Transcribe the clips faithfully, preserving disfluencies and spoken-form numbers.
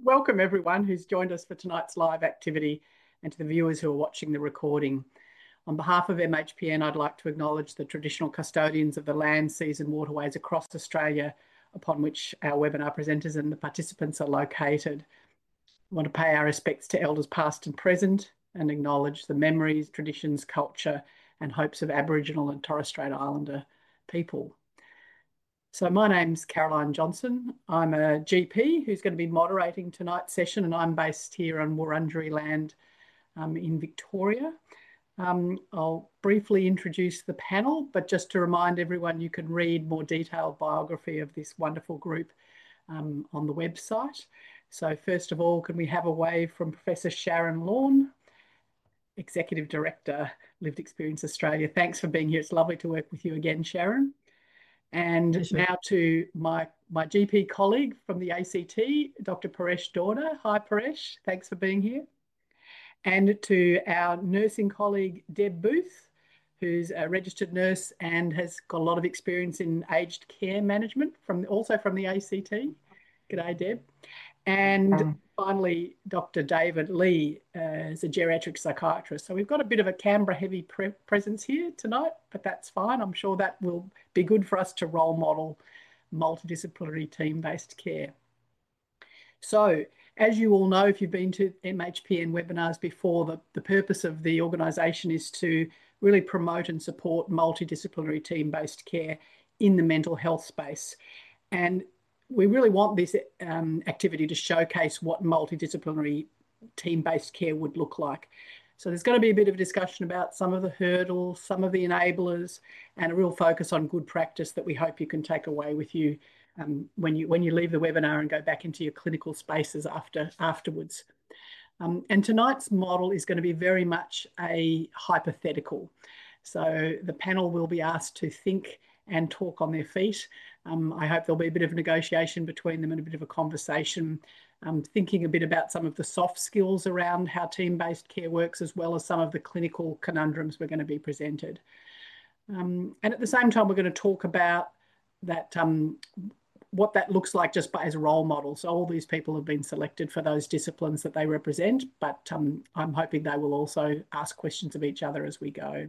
welcome everyone who's joined us for tonight's live activity and to the viewers who are watching the recording. On behalf of M H P N, I'd like to acknowledge the traditional custodians of the land, seas and waterways across Australia upon which our webinar presenters and the participants are located. I want to pay our respects to elders past and present and acknowledge the memories, traditions, culture and hopes of Aboriginal and Torres Strait Islander people. So my name's Caroline Johnson. I'm a G P who's going to be moderating tonight's session, and I'm based here on Wurundjeri land um, in Victoria. Um, I'll briefly introduce the panel, but just to remind everyone, you can read more detailed biography of this wonderful group um, on the website. So first of all, can we have a wave from Professor Sharon Lorne, Executive Director, Lived Experience Australia. Thanks for being here. It's lovely to work with you again, Sharon. And Yes, now to my, my G P colleague from the A C T, Doctor Paresh Dorda. Hi, Paresh. Thanks for being here. And to our nursing colleague, Deb Booth, who's a registered nurse and has got a lot of experience in aged care management, from also from the A C T. G'day, Deb. And Um, finally, Doctor David Lee uh, is a geriatric psychiatrist. So we've got a bit of a Canberra-heavy pre presence here tonight, but that's fine. I'm sure that will be good for us to role model multidisciplinary team-based care. So as you all know, if you've been to M H P N webinars before, the, the purpose of the organisation is to really promote and support multidisciplinary team-based care in the mental health space. And we really want this um, activity to showcase what multidisciplinary team-based care would look like. So there's going to be a bit of a discussion about some of the hurdles, some of the enablers, and a real focus on good practice that we hope you can take away with you um, when you when you leave the webinar and go back into your clinical spaces after afterwards. Um, and tonight's model is going to be very much a hypothetical. So the panel will be asked to think and talk on their feet. Um, I hope there'll be a bit of negotiation between them and a bit of a conversation, um, thinking a bit about some of the soft skills around how team-based care works, as well as some of the clinical conundrums we're going to be presented. Um, and at the same time, we're going to talk about that, um, what that looks like just by, as a role model. So all these people have been selected for those disciplines that they represent, but um, I'm hoping they will also ask questions of each other as we go.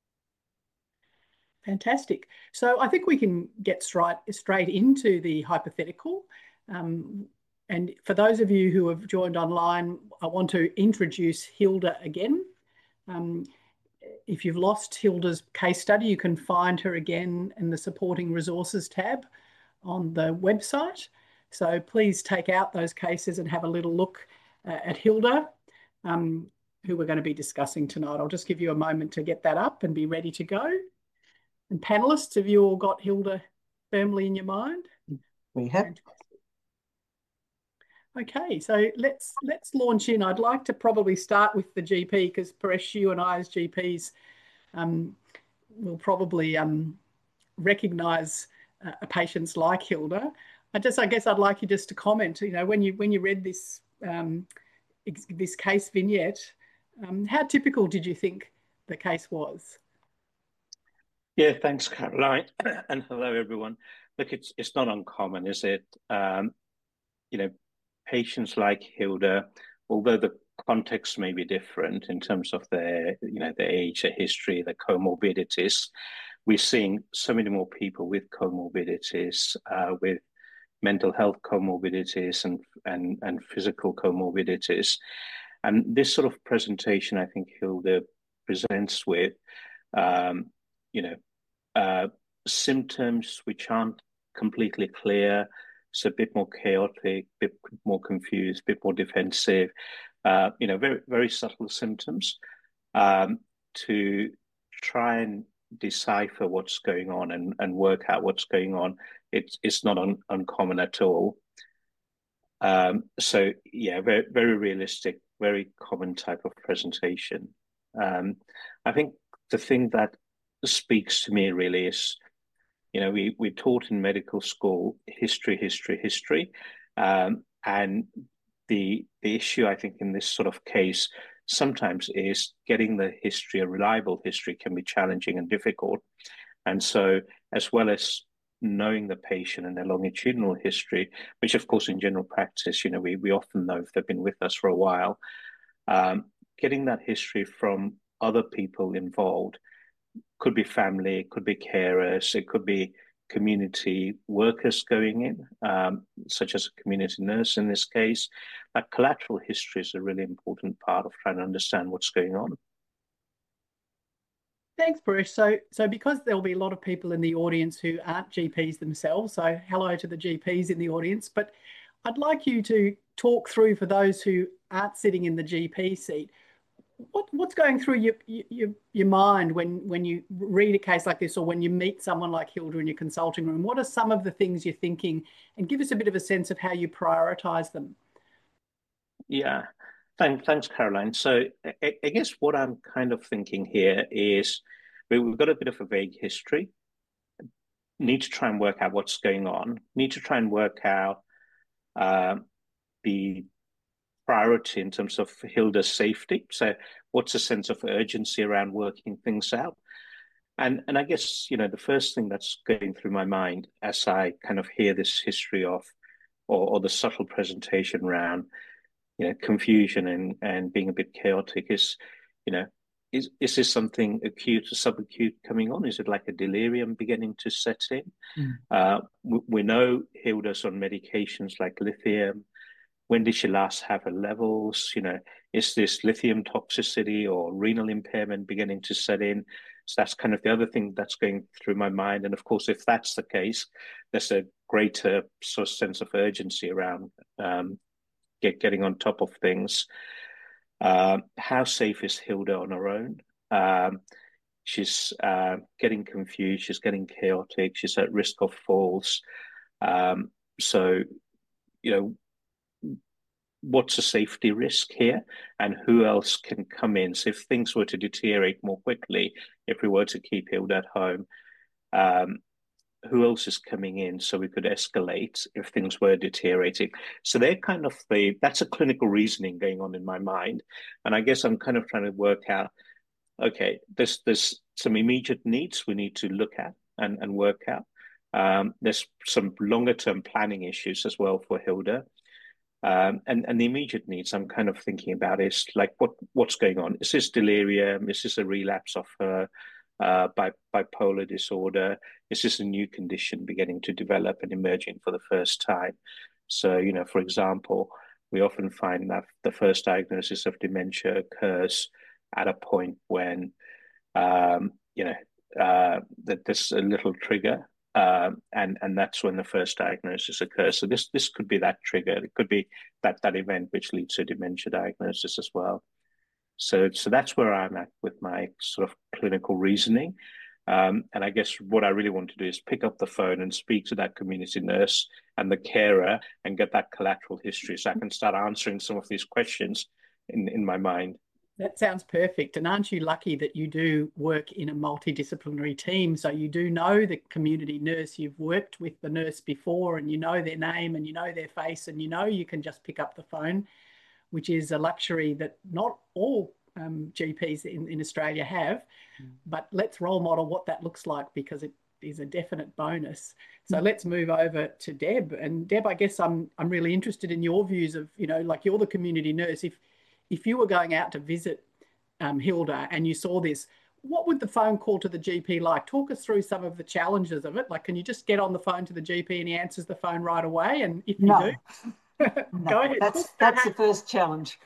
Fantastic. So I think we can get straight, straight into the hypothetical. Um, and for those of you who have joined online, I want to introduce Hilda again. Um, if you've lost Hilda's case study, you can find her again in the supporting resources tab on the website. So please take out those cases and have a little look uh, at Hilda, um, who we're going to be discussing tonight. I'll just give you a moment to get that up and be ready to go. And panelists, have you all got Hilda firmly in your mind? we have. Fantastic. Okay, so let's let's launch in. I'd like to probably start with the G P, because Paresh, you and I as G Ps um, will probably um, recognise uh, patients like Hilda. I just, I guess, I'd like you just to comment. You know, when you when you read this um, this case vignette, um, how typical did you think the case was? Yeah, thanks, Caroline, and hello, everyone. Look, it's it's not uncommon, is it? Um, you know, patients like Hilda, although the context may be different in terms of their, you know, their age, their history, their comorbidities, we're seeing so many more people with comorbidities, uh, with mental health comorbidities and and and physical comorbidities, and this sort of presentation, I think Hilda presents with, um, you know. Uh, symptoms which aren't completely clear, so a bit more chaotic, a bit more confused, a bit more defensive, uh, you know, very, very subtle symptoms, um, to try and decipher what's going on and, and work out what's going on. It's, it's not un, uncommon at all. Um, so, yeah, very, very realistic, very common type of presentation. Um, I think the thing that speaks to me really is, you know, we we taught in medical school history, history, history, um, and the the issue I think in this sort of case sometimes is getting the history, a reliable history, can be challenging and difficult, and so as well as knowing the patient and their longitudinal history, which of course in general practice, you know, we, we often know if they've been with us for a while, um, getting that history from other people involved, could be family, it could be carers, it could be community workers going in, um, such as a community nurse in this case. That collateral history is a really important part of trying to understand what's going on. Thanks, Bruce. So, so because there'll be a lot of people in the audience who aren't G Ps themselves, so hello to the G Ps in the audience, but I'd like you to talk through for those who aren't sitting in the G P seat, what, what's going through your, your your mind when when you read a case like this, or when you meet someone like Hilda in your consulting room? What are some of the things you're thinking? And give us a bit of a sense of how you prioritize them. Yeah, thanks, thanks, Caroline. So I, I guess what I'm kind of thinking here is we, we've got a bit of a vague history. Need to try and work out what's going on. Need to try and work out uh, the priority in terms of Hilda's safety. So what's the sense of urgency around working things out? And and I guess, you know, the first thing that's going through my mind as I kind of hear this history of or, or the subtle presentation around, you know, confusion and and being a bit chaotic is, you know, is is this something acute or subacute coming on? Is it like a delirium beginning to set in? Mm. Uh, we, we know Hilda's on medications like lithium. When did she last have her levels? You know, is this lithium toxicity or renal impairment beginning to set in? So that's kind of the other thing that's going through my mind. And of course, if that's the case, there's a greater sort of sense of urgency around um, get, getting on top of things. Uh, how safe is Hilda on her own? Um, she's uh, getting confused. She's getting chaotic. She's at risk of falls. Um, so, you know, what's a safety risk here, and who else can come in? So if things were to deteriorate more quickly, if we were to keep Hilda at home, um, who else is coming in so we could escalate if things were deteriorating? So they're kind of the, that's a clinical reasoning going on in my mind. And I guess I'm kind of trying to work out, okay, there's, there's some immediate needs we need to look at and, and work out. Um, there's some longer term planning issues as well for Hilda. Um, and, and the immediate needs I'm kind of thinking about is like, what what's going on? Is this delirium? Is this a relapse of her uh, bi bipolar disorder? Is this a new condition beginning to develop and emerging for the first time? So, you know, for example, we often find that the first diagnosis of dementia occurs at a point when, um, you know, uh, that there's a little trigger. Um, and and that's when the first diagnosis occurs. So this this could be that trigger. It could be that that event which leads to dementia diagnosis as well. So so that's where I'm at with my sort of clinical reasoning. Um, and I guess what I really want to do is pick up the phone and speak to that community nurse and the carer and get that collateral history, so I can start answering some of these questions in in my mind. That sounds perfect. And aren't you lucky that you do work in a multidisciplinary team? So you do know the community nurse, you've worked with the nurse before, and you know their name and you know their face, and you know you can just pick up the phone, which is a luxury that not all um, G Ps in, in Australia have. Mm. But let's role model what that looks like, because it is a definite bonus. So mm. let's move over to Deb. And Deb, I guess I'm I'm really interested in your views of, you know, like, you're the community nurse. If If you were going out to visit um, Hilda and you saw this, what would the phone call to the G P like? Talk us through some of the challenges of it. Like, can you just get on the phone to the G P and he answers the phone right away? And if you no. do, no. go ahead. That's, that's the first challenge.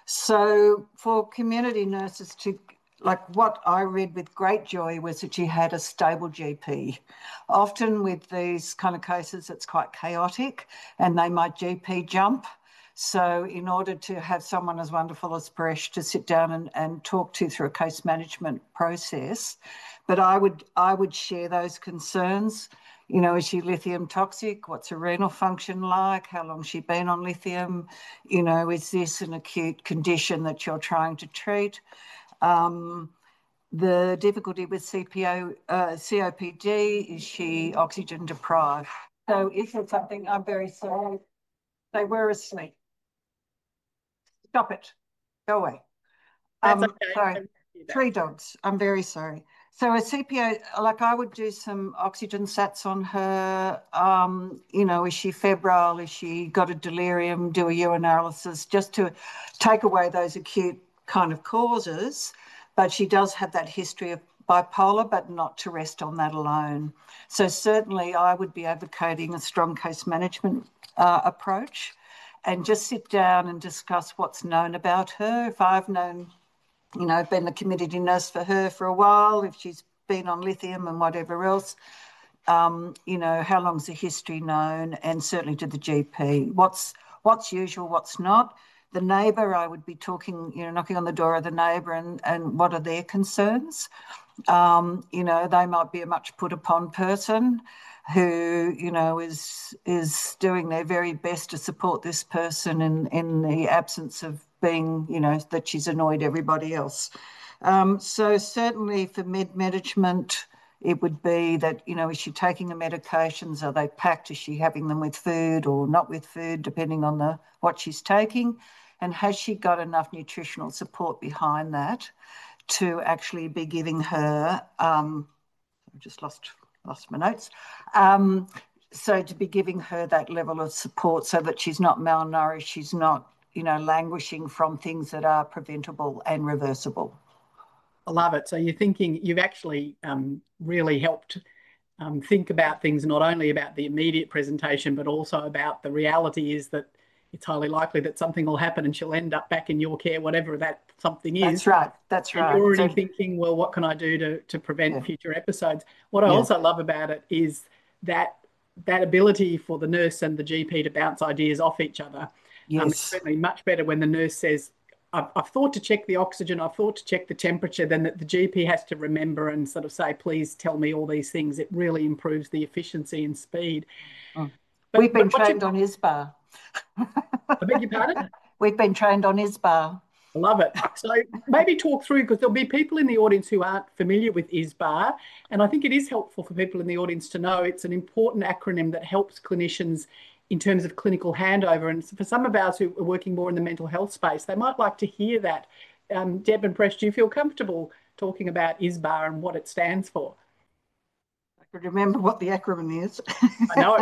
So for community nurses to, like, what I read with great joy was that you had a stable G P. Often with these kind of cases, it's quite chaotic and they might G P jump. So in order to have someone as wonderful as Paresh to sit down and, and talk to through a case management process, but I would I would share those concerns. You know, is she lithium toxic? What's her renal function like? How long has she been on lithium? You know, is this an acute condition that you're trying to treat? Um, the difficulty with C P O, uh, C O P D, is she oxygen deprived? So is it something, I'm very sorry, they were asleep. Stop it. Go away. That's Um, okay. sorry. Three dogs. I'm very sorry. So a C P O, like I would do some oxygen sats on her. Um, you know, is she febrile? Is she got a delirium? Do a urinalysis just to take away those acute kind of causes. But she does have that history of bipolar, but not to rest on that alone. So certainly I would be advocating a strong case management uh, approach and just sit down and discuss what's known about her. If I've known you know, been the community nurse for her for a while, if she's been on lithium and whatever else, um, you know, how long's the history known, and certainly to the G P. What's what's usual, what's not. The neighbour, I would be talking, you know, knocking on the door of the neighbour and, and what are their concerns. Um, you know, they might be a much put upon person who, you know, is is doing their very best to support this person in, in the absence of being, you know, that she's annoyed everybody else. Um, so certainly for med management, it would be that, you know, is she taking the medications? Are they packed? Is she having them with food or not with food, depending on the what she's taking? And has she got enough nutritional support behind that to actually be giving her, um, I've just lost, lost my notes, um, so to be giving her that level of support so that she's not malnourished, she's not, you know, languishing from things that are preventable and reversible. I love it. So you're thinking, you've actually um, really helped um, think about things, not only about the immediate presentation, but also about the reality is that it's highly likely that something will happen and she'll end up back in your care, whatever that something is. That's right. That's and right. You're already so, thinking, well, what can I do to, to prevent yeah. future episodes? What I yeah. also love about it is that that ability for the nurse and the G P to bounce ideas off each other. Yes. Um, it's certainly much better when the nurse says, I've, I've thought to check the oxygen, I've thought to check the temperature, than that the G P has to remember and sort of say, please tell me all these things. It really improves the efficiency and speed. Oh. But, We've been trained you... on I S B A. I beg your pardon? We've been trained on I S B A. I love it. So maybe talk through, because there'll be people in the audience who aren't familiar with I S B A, and I think it is helpful for people in the audience to know it's an important acronym that helps clinicians in terms of clinical handover. And for some of us who are working more in the mental health space, they might like to hear that. Um, Deb and Presh, do you feel comfortable talking about I S B A and what it stands for? I could remember what the acronym is. I know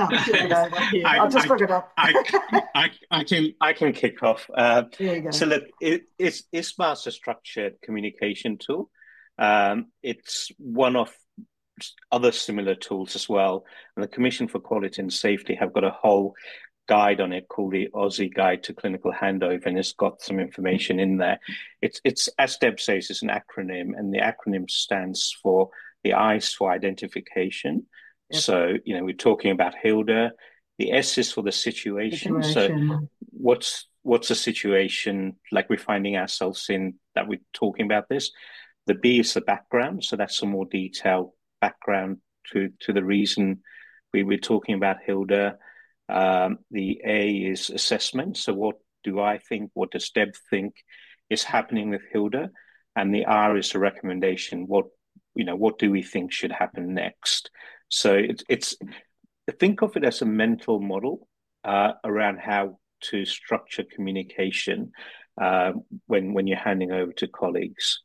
it. I'll just look it up. I, I, I, can, I can kick off. Uh, there you go. So look, it, it's, I S B A is a structured communication tool. Um, it's one of other similar tools as well. And the Commission for Quality and Safety have got a whole guide on it called the Aussie Guide to Clinical Handover, and it's got some information in there. It's, it's as Deb says, it's an acronym, and the acronym stands for the I is for identification. Yep. So, you know, we're talking about Hilda. The S is for the situation. situation. So what's what's the situation like we're finding ourselves in that we're talking about this? The B is the background. So that's some more detailed background to, to the reason we were talking about Hilda. Um, the A is assessment. So what do I think? What does Deb think is happening with Hilda? And the R is a recommendation. What, you know, what do we think should happen next? So it's, it's think of it as a mental model uh, around how to structure communication uh, when, when you're handing over to colleagues.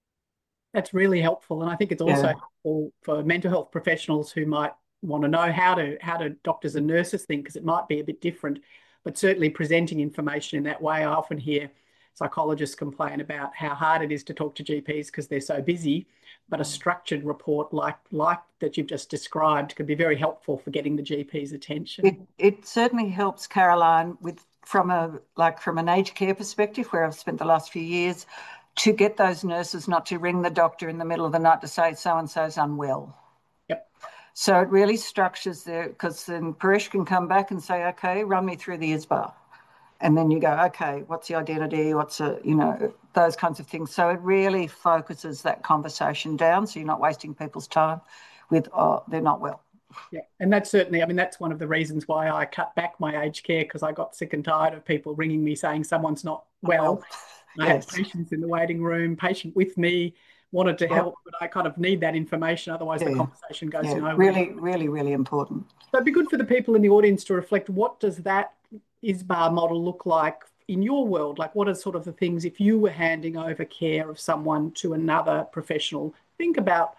That's really helpful. And I think it's also yeah. helpful for mental health professionals who might want to know how to how do doctors and nurses think, because it might be a bit different, but certainly presenting information in that way. I often hear psychologists complain about how hard it is to talk to G Ps because they're so busy, but a structured report like like that you've just described could be very helpful for getting the G P's attention. It, it certainly helps, Caroline, with from a like from an aged care perspective, where I've spent the last few years, to get those nurses not to ring the doctor in the middle of the night to say so-and-so's unwell. Yep. So it really structures there, because then Paresh can come back and say, okay, run me through the I S B A. And then you go, okay, what's the identity? What's a, you know, those kinds of things. So it really focuses that conversation down, so you're not wasting people's time with, oh, they're not well. Yeah, and that's certainly, I mean, that's one of the reasons why I cut back my aged care, because I got sick and tired of people ringing me saying someone's not well. well I yes. had patients in the waiting room, patient with me, wanted to yep. help, but I kind of need that information, otherwise yeah. the conversation goes yeah. nowhere. Really, really, really important. So it'd be good for the people in the audience to reflect, what does that I S B A model look like in your world? Like, what are sort of the things, if you were handing over care of someone to another professional, think about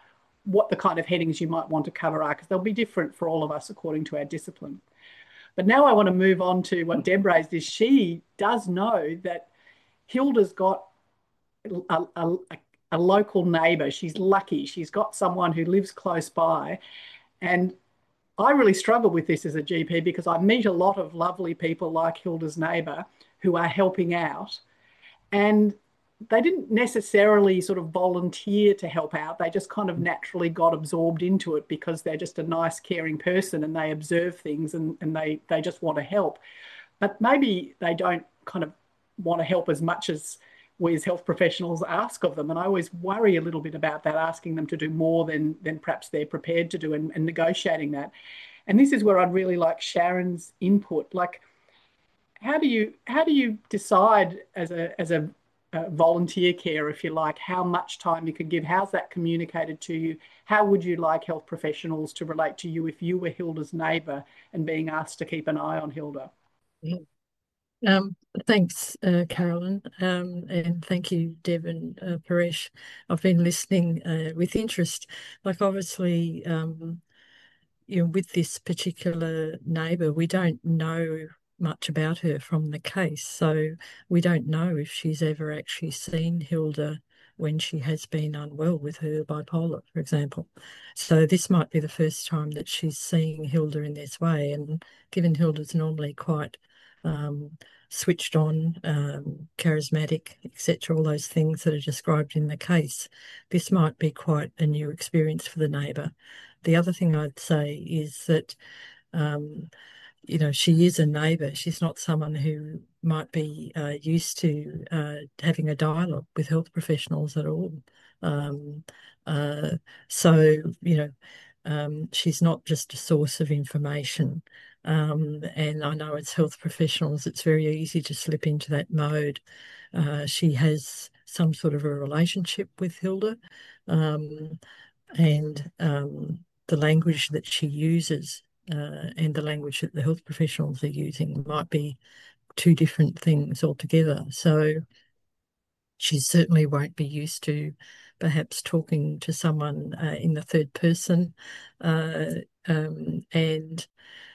what the kind of headings you might want to cover are, because they'll be different for all of us according to our discipline. But now I want to move on to what Deb raised, is she does know that Hilda's got a, a, a local neighbour. She's lucky. She's got someone who lives close by. And I really struggle with this as a G P, because I meet a lot of lovely people like Hilda's neighbour who are helping out. And they didn't necessarily sort of volunteer to help out. They just kind of naturally got absorbed into it because they're just a nice, caring person and they observe things and, and they, they just want to help. But maybe they don't kind of want to help as much as we as health professionals ask of them. And I always worry a little bit about that, asking them to do more than, than perhaps they're prepared to do, and, and negotiating that. And this is where I'd really like Sharon's input. Like, how do you how do you decide as a as a Uh, volunteer care, if you like, how much time you can give? How's that communicated to you? How would you like health professionals to relate to you if you were Hilda's neighbour and being asked to keep an eye on Hilda? Um, thanks, uh, Carolyn, um, and thank you, Deb and uh, Paresh. I've been listening uh, with interest. Like, obviously, um, you know, with this particular neighbour, we don't know much about her from the case, so we don't know if she's ever actually seen Hilda when she has been unwell with her bipolar, for example. So this might be the first time that she's seeing Hilda in this way, and given Hilda's normally quite um, switched on, um, charismatic, et cetera, all those things that are described in the case, this might be quite a new experience for the neighbour. The other thing I'd say is that um, you know, she is a neighbour. She's not someone who might be uh, used to uh, having a dialogue with health professionals at all. Um, uh, so, you know, um, she's not just a source of information. Um, and I know as health professionals, it's very easy to slip into that mode. Uh, she has some sort of a relationship with Hilda, um, and um, the language that she uses Uh, and the language that the health professionals are using might be two different things altogether. So she certainly won't be used to perhaps talking to someone uh, in the third person. Uh, um, and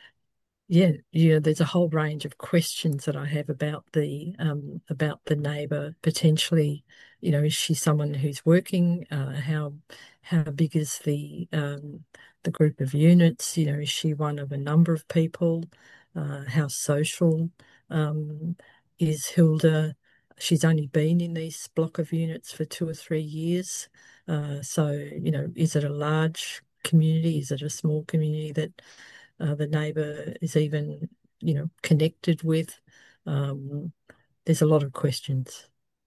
yeah, yeah, there's a whole range of questions that I have about the um, about the neighbour. Potentially, you know, is she someone who's working? Uh, how how big is the um, the group of units? You know, is she one of a number of people? Uh, how social um, is Hilda? She's only been in this block of units for two or three years. Uh, so, you know, is it a large community? Is it a small community that uh, the neighbour is even, you know, connected with? Um, there's a lot of questions.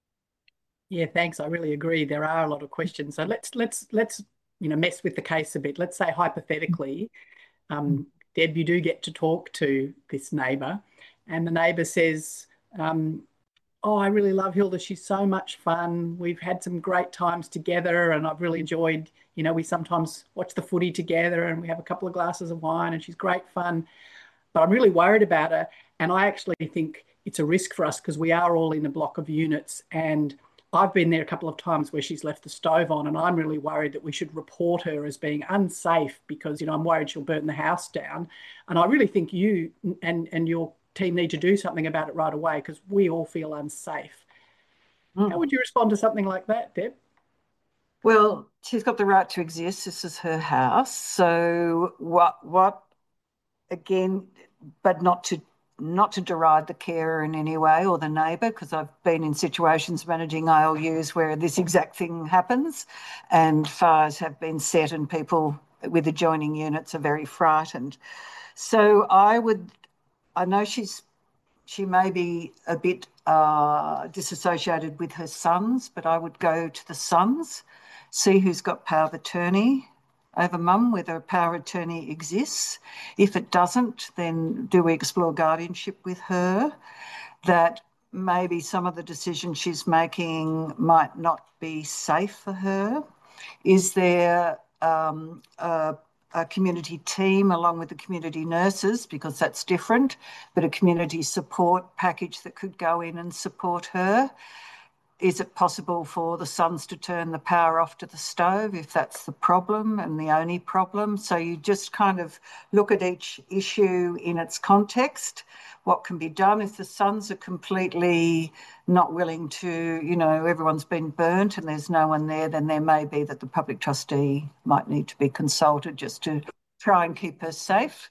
Yeah, thanks. I really agree. There are a lot of questions. So let's let's let's you know mess with the case a bit. Let's say hypothetically, um, Deb, you do get to talk to this neighbour, and the neighbour says, um, "Oh, I really love Hilda. She's so much fun. We've had some great times together, and I've really enjoyed. You know, we sometimes watch the footy together, and we have a couple of glasses of wine, and she's great fun. But I'm really worried about her, and I actually think it's a risk for us because we are all in a block of units, and I've been there a couple of times where she's left the stove on, and I'm really worried that we should report her as being unsafe because, you know, I'm worried she'll burn the house down. And I really think you and, and your team need to do something about it right away because we all feel unsafe." Mm. How would you respond to something like that, Deb? Well, she's got the right to exist. This is her house. So what, what again, but not to not to deride the carer in any way or the neighbour, because I've been in situations managing I L Us where this exact thing happens and fires have been set and people with adjoining units are very frightened. So I would, I know she's, she may be a bit uh, disassociated with her sons, but I would go to the sons, see who's got power of attorney over mum, whether a power of attorney exists. If it doesn't, then do we explore guardianship with her? That maybe some of the decisions she's making might not be safe for her. Is there um, a, a community team along with the community nurses, because that's different, but a community support package that could go in and support her? is it possible for the sons to turn the power off to the stove if that's the problem and the only problem? So you just kind of look at each issue in its context, what can be done. If the sons are completely not willing to, you know, everyone's been burnt and there's no one there, then there may be that the public trustee might need to be consulted just to try and keep her safe.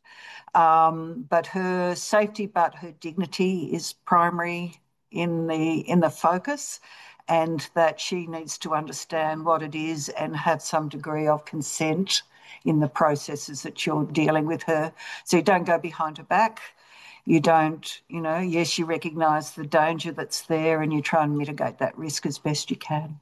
Um, but her safety, but her dignity is primary in the in the focus, and that she needs to understand what it is and have some degree of consent in the processes that you're dealing with her. So you don't go behind her back. You don't, you know, yes, you recognise the danger that's there and you try and mitigate that risk as best you can.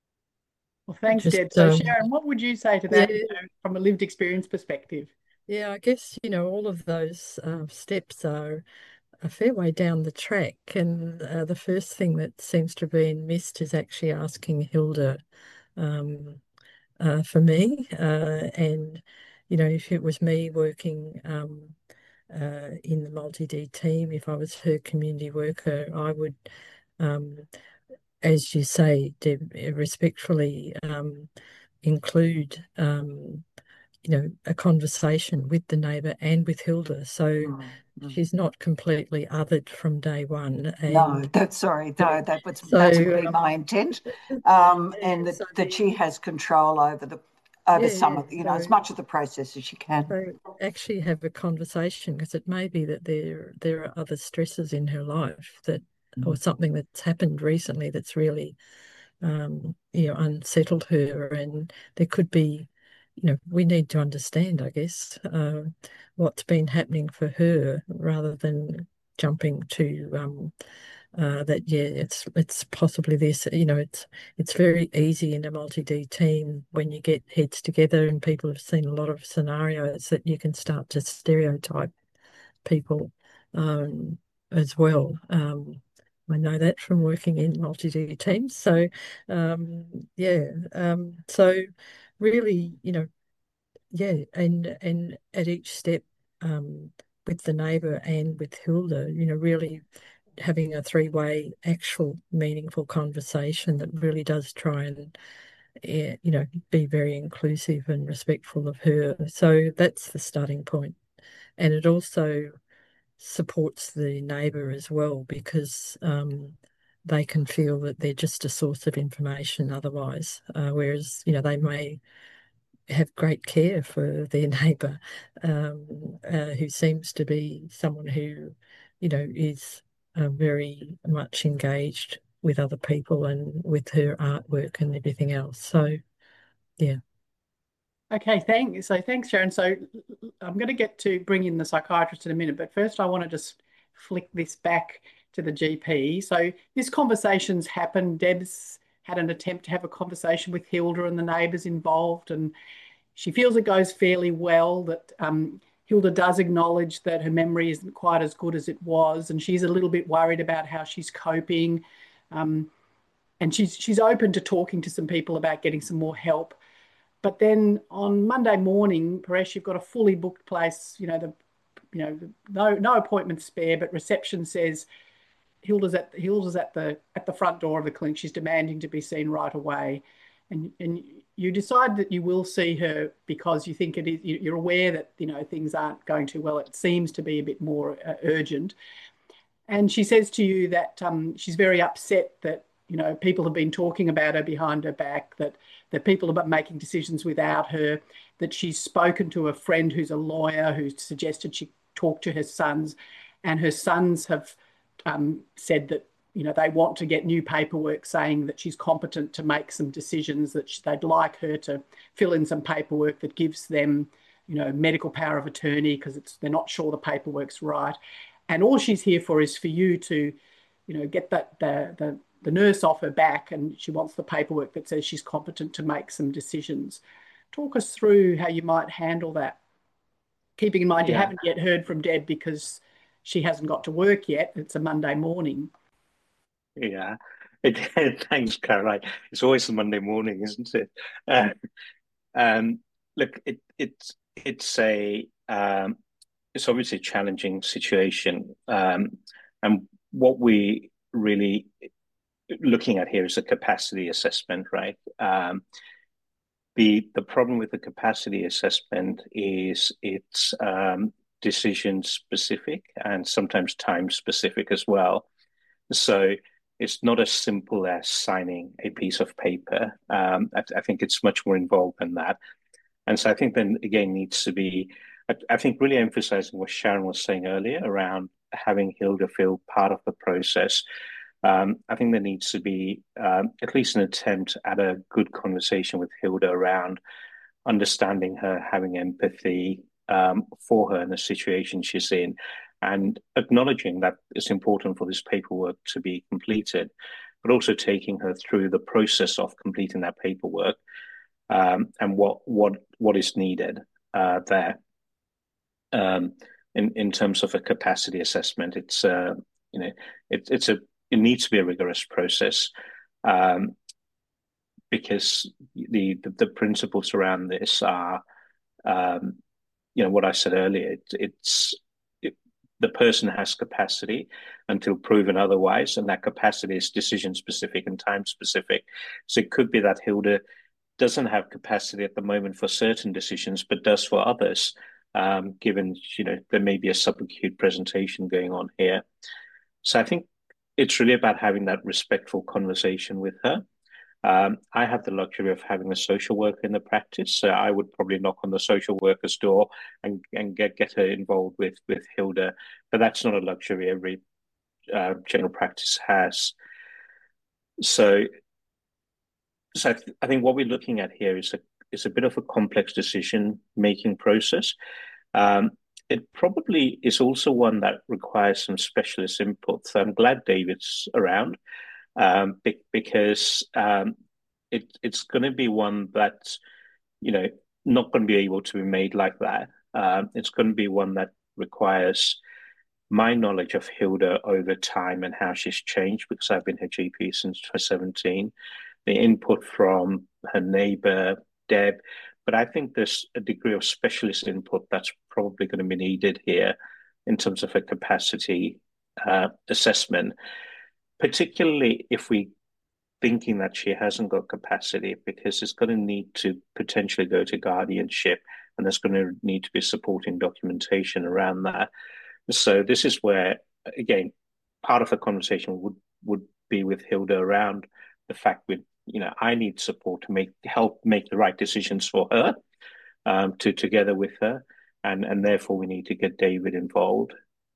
Well, thanks, Just, Deb. So, um, Sharon, what would you say to yeah, that, you know, from a lived experience perspective? yeah, I guess, you know, all of those uh, steps are a fair way down the track. And uh, the first thing that seems to have been missed is actually asking Hilda um, uh, for me. Uh, and, you know, if it was me working um, uh, in the multi-D team, if I was her community worker, I would, um, as you say, Deb, respectfully um, include um, you know, a conversation with the neighbour and with Hilda. So Mm-hmm. she's not completely othered from day one. And no, that's sorry, no, that was so, that would be um, my intent, um, yeah, and that, so that the, she has control over the over yeah, some yeah. of you know So, as much of the process as she can. so actually have a conversation, because it may be that there there are other stresses in her life that, or something that's happened recently that's really um, you know, unsettled her, and there could be, you know, we need to understand, I guess, uh, what's been happening for her rather than jumping to um, uh, that. Yeah, it's it's possibly this. You know, it's it's very easy in a multi-D team when you get heads together and people have seen a lot of scenarios that you can start to stereotype people um, as well. Um, I know that from working in multi-D teams. So, um, yeah. Um, so, really, you know, yeah, and and at each step um, with the neighbour and with Hilda, you know, really having a three-way, actual, meaningful conversation that really does try and, eh, you know, be very inclusive and respectful of her. So that's the starting point, and it also supports the neighbour as well, because um, they can feel that they're just a source of information otherwise, uh, whereas, you know, they may have great care for their neighbour, um, uh, who seems to be someone who, you know, is uh, very much engaged with other people and with her artwork and everything else. So, yeah. Okay, thanks. So thanks, Sharon. So I'm going to get to bring in the psychiatrist in a minute, but first I want to just flick this back to the G P. So this conversation's happened. Deb's had an attempt to have a conversation with Hilda and the neighbours involved, and she feels it goes fairly well, that um, Hilda does acknowledge that her memory isn't quite as good as it was, and she's a little bit worried about how she's coping. Um, and she's she's open to talking to some people about getting some more help. But then on Monday morning, Paresh, you've got a fully booked place, you know, the you know, no no appointments spare, but reception says Hilda's at Hilda's at the at the front door of the clinic. She's demanding to be seen right away, and and you decide that you will see her because you think it is. You're aware that, you know, things aren't going too well. It seems to be a bit more uh, urgent, and she says to you that um, she's very upset that, you know, people have been talking about her behind her back, that that people are making decisions without her, that she's spoken to a friend who's a lawyer who suggested she talk to her sons, and her sons have um, said that, you know, they want to get new paperwork saying that she's competent to make some decisions, that she, they'd like her to fill in some paperwork that gives them, you know, medical power of attorney because it's they're not sure the paperwork's right. And all she's here for is for you to, you know, get that the the the nurse off her back, and she wants the paperwork that says she's competent to make some decisions. Talk us through how you might handle that, keeping in mind you Yeah, haven't yet heard from Deb because she hasn't got to work yet. It's a Monday morning. yeah. It, thanks, Caroline. It's always a Monday morning, isn't it? Uh, um, look, it, it's it's a um, it's obviously a challenging situation, um, and what we really looking at here is a capacity assessment, right? Um, the the problem with the capacity assessment is it's um, decision specific and sometimes time specific as well. So it's not as simple as signing a piece of paper. Um, I, I think it's much more involved than that. And so I think then again needs to be, I, I think really emphasizing what Sharon was saying earlier around having Hilda feel part of the process. Um, I think there needs to be um, at least an attempt at a good conversation with Hilda around understanding her, having empathy um, for her in the situation she's in, and acknowledging that it's important for this paperwork to be completed, but also taking her through the process of completing that paperwork um, and what what what is needed uh, there. Um, in in terms of a capacity assessment, it's uh, you know it, it's a it needs to be a rigorous process. Um, because the, the, the principles around this are, um, you know, what I said earlier, it, it's it, the person has capacity until proven otherwise, and that capacity is decision specific and time specific. So it could be that Hilda doesn't have capacity at the moment for certain decisions, but does for others, um, given, you know, there may be a subacute presentation going on here. So I think it's really about having that respectful conversation with her. Um, I have the luxury of having a social worker in the practice, so I would probably knock on the social worker's door and, and get, get her involved with, with Hilda. But that's not a luxury every uh, general practice has. So, so I, th- I think what we're looking at here is a is a bit of a complex decision-making process. Um, it probably is also one that requires some specialist input. So I'm glad David's around. Um, be, because um, it, it's going to be one that's, you know, not going to be able to be made like that. Um, it's going to be one that requires my knowledge of Hilda over time and how she's changed, because I've been her G P since twenty seventeen, the input from her neighbour, Deb, but I think there's a degree of specialist input that's probably going to be needed here in terms of a capacity uh, assessment, particularly if we thinking that she hasn't got capacity, because it's going to need to potentially go to guardianship, and there's going to need to be supporting documentation around that. So this is where, again, part of the conversation would would be with Hilda around the fact that, you know, I need support to make help make the right decisions for her, um, to together with her, and and therefore we need to get David involved.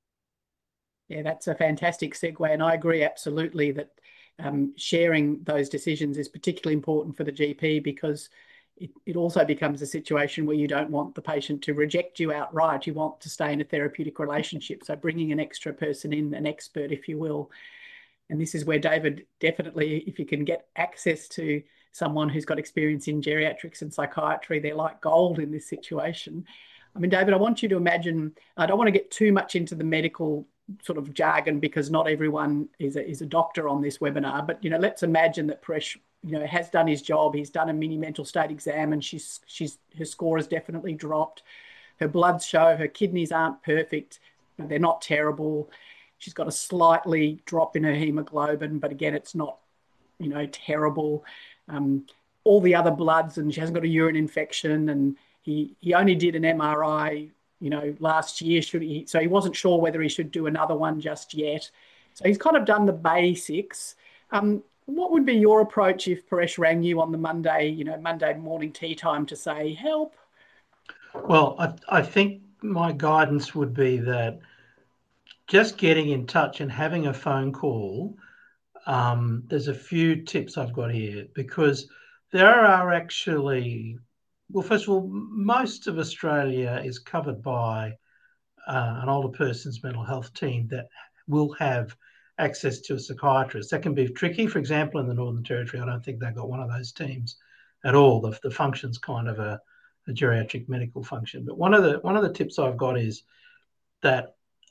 Yeah, that's a fantastic segue, and I agree absolutely that um, sharing those decisions is particularly important for the G P, because it, it also becomes a situation where you don't want the patient to reject you outright. You want to stay in a therapeutic relationship. So bringing an extra person in, an expert, if you will. And this is where David definitely, if you can get access to someone who's got experience in geriatrics and psychiatry, they're like gold in this situation. I mean, David, I want you to imagine, I don't want to get too much into the medical sort of jargon, because not everyone is a, is a doctor on this webinar, but, you know, let's imagine that Paresh, you know, has done his job. He's done a mini mental state exam, and she's, she's, her score has definitely dropped. Her bloods show her kidneys aren't perfect, but they're not terrible. She's got a slightly drop in her hemoglobin, but again, it's not, you know, terrible. Um, all the other bloods, and she hasn't got a urine infection, and he, he only did an M R I, you know, last year. Should he? So he wasn't sure whether he should do another one just yet. So he's kind of done the basics. Um, what would be your approach if Paresh rang you on the Monday, you know, Monday morning tea time to say, help? Well, I, I think my guidance would be that just getting in touch and having a phone call, um, there's a few tips I've got here, because there are actually, well, first of all, most of Australia is covered by uh, an older person's mental health team that will have access to a psychiatrist. That can be tricky. For example, in the Northern Territory, I don't think they've got one of those teams at all. The, the function's kind of a, a geriatric medical function. But one of the one of the tips I've got is that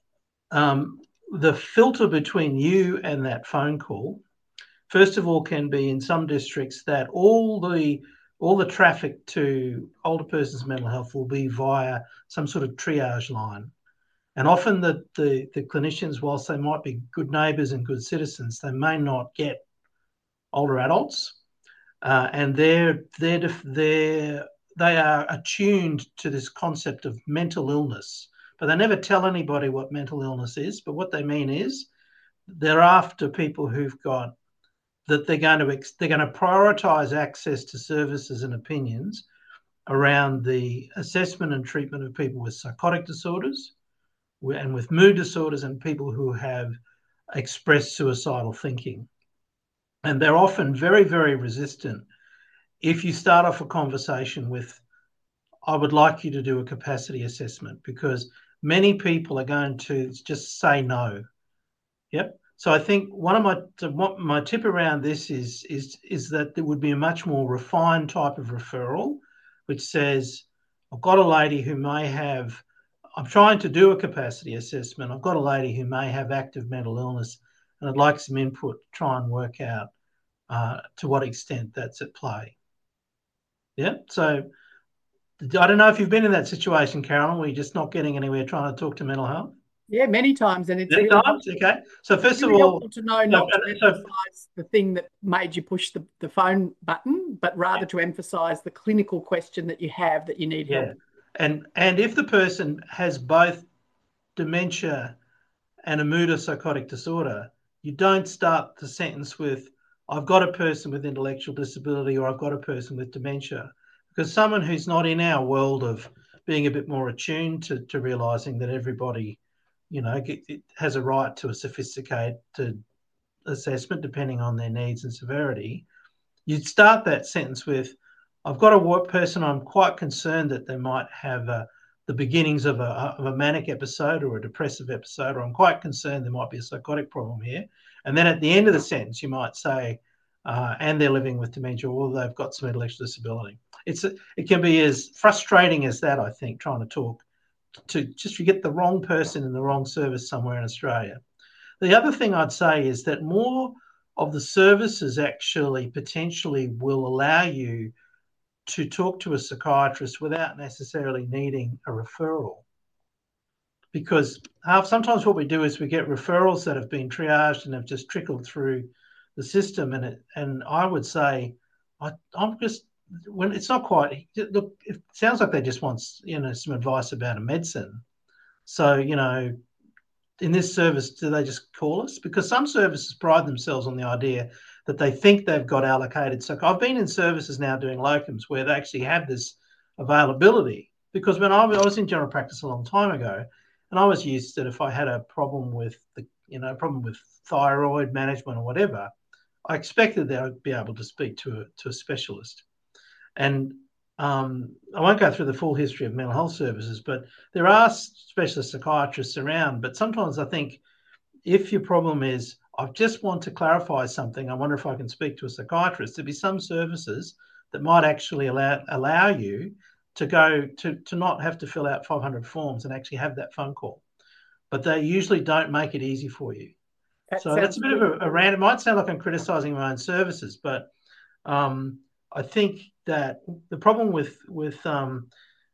um, the filter between you and that phone call, first of all, can be in some districts that all the all the traffic to older persons' mental health will be via some sort of triage line. And often the, the, the clinicians, whilst they might be good neighbours and good citizens, they may not get older adults, uh, and they're they're they're they are attuned to this concept of mental illness, but they never tell anybody what mental illness is. But what they mean is they're after people who've got that they're going to they're going to prioritise access to services and opinions around the assessment and treatment of people with psychotic disorders and with mood disorders and people who have expressed suicidal thinking. And they're often very, very resistant. If you start off a conversation with, I would like you to do a capacity assessment, because many people are going to just say no. Yep. So I think one of my my tip around this is is is that there would be a much more refined type of referral, which says, I've got a lady who may have, I'm trying to do a capacity assessment. I've got a lady who may have active mental illness, and I'd like some input to try and work out uh, to what extent that's at play. Yeah. So I don't know if you've been in that situation, Carolyn, where you're just not getting anywhere trying to talk to mental health. Yeah, many times, and it's many really times. helpful. Okay. So first really of all, helpful to know not so, to emphasise so, the thing that made you push the, the phone button, but rather yeah. to emphasise the clinical question that you have that you need yeah. help. And and if the person has both dementia and a mood or psychotic disorder, you don't start the sentence with, I've got a person with intellectual disability or I've got a person with dementia, because someone who's not in our world of being a bit more attuned to, to realising that everybody, you know, it has a right to a sophisticated assessment depending on their needs and severity, you'd start that sentence with, I've got a person I'm quite concerned that they might have a, the beginnings of a, of a manic episode or a depressive episode, or I'm quite concerned there might be a psychotic problem here. And then at the end of the sentence, you might say, uh, and they're living with dementia, or they've got some intellectual disability. It's a, it can be as frustrating as that, I think, trying to talk to just you get the wrong person in the wrong service somewhere in Australia. The other thing I'd say is that more of the services actually potentially will allow you to talk to a psychiatrist without necessarily needing a referral. Because sometimes what we do is we get referrals that have been triaged and have just trickled through the system. And it, and I would say, I, I'm just, when it's not quite, look, it sounds like they just want, you know, some advice about a medicine. So, you know, in this service, do they just call us? Because some services pride themselves on the idea that they think they've got allocated. So I've been in services now doing locums where they actually have this availability. Because when I was in general practice a long time ago, and I was used that if I had a problem with the, you know, problem with thyroid management or whatever, I expected that I'd be able to speak to a to a specialist. And um, I won't go through the full history of mental health services, but there are specialist psychiatrists around. But sometimes I think if your problem is, I just want to clarify something, I wonder if I can speak to a psychiatrist, there'd be some services that might actually allow allow you to go to, to not have to fill out five hundred forms and actually have that phone call. But they usually don't make it easy for you. That so that's a bit really of a, a random, it might sound like I'm criticising my own services, but um, I think that the problem with, with um,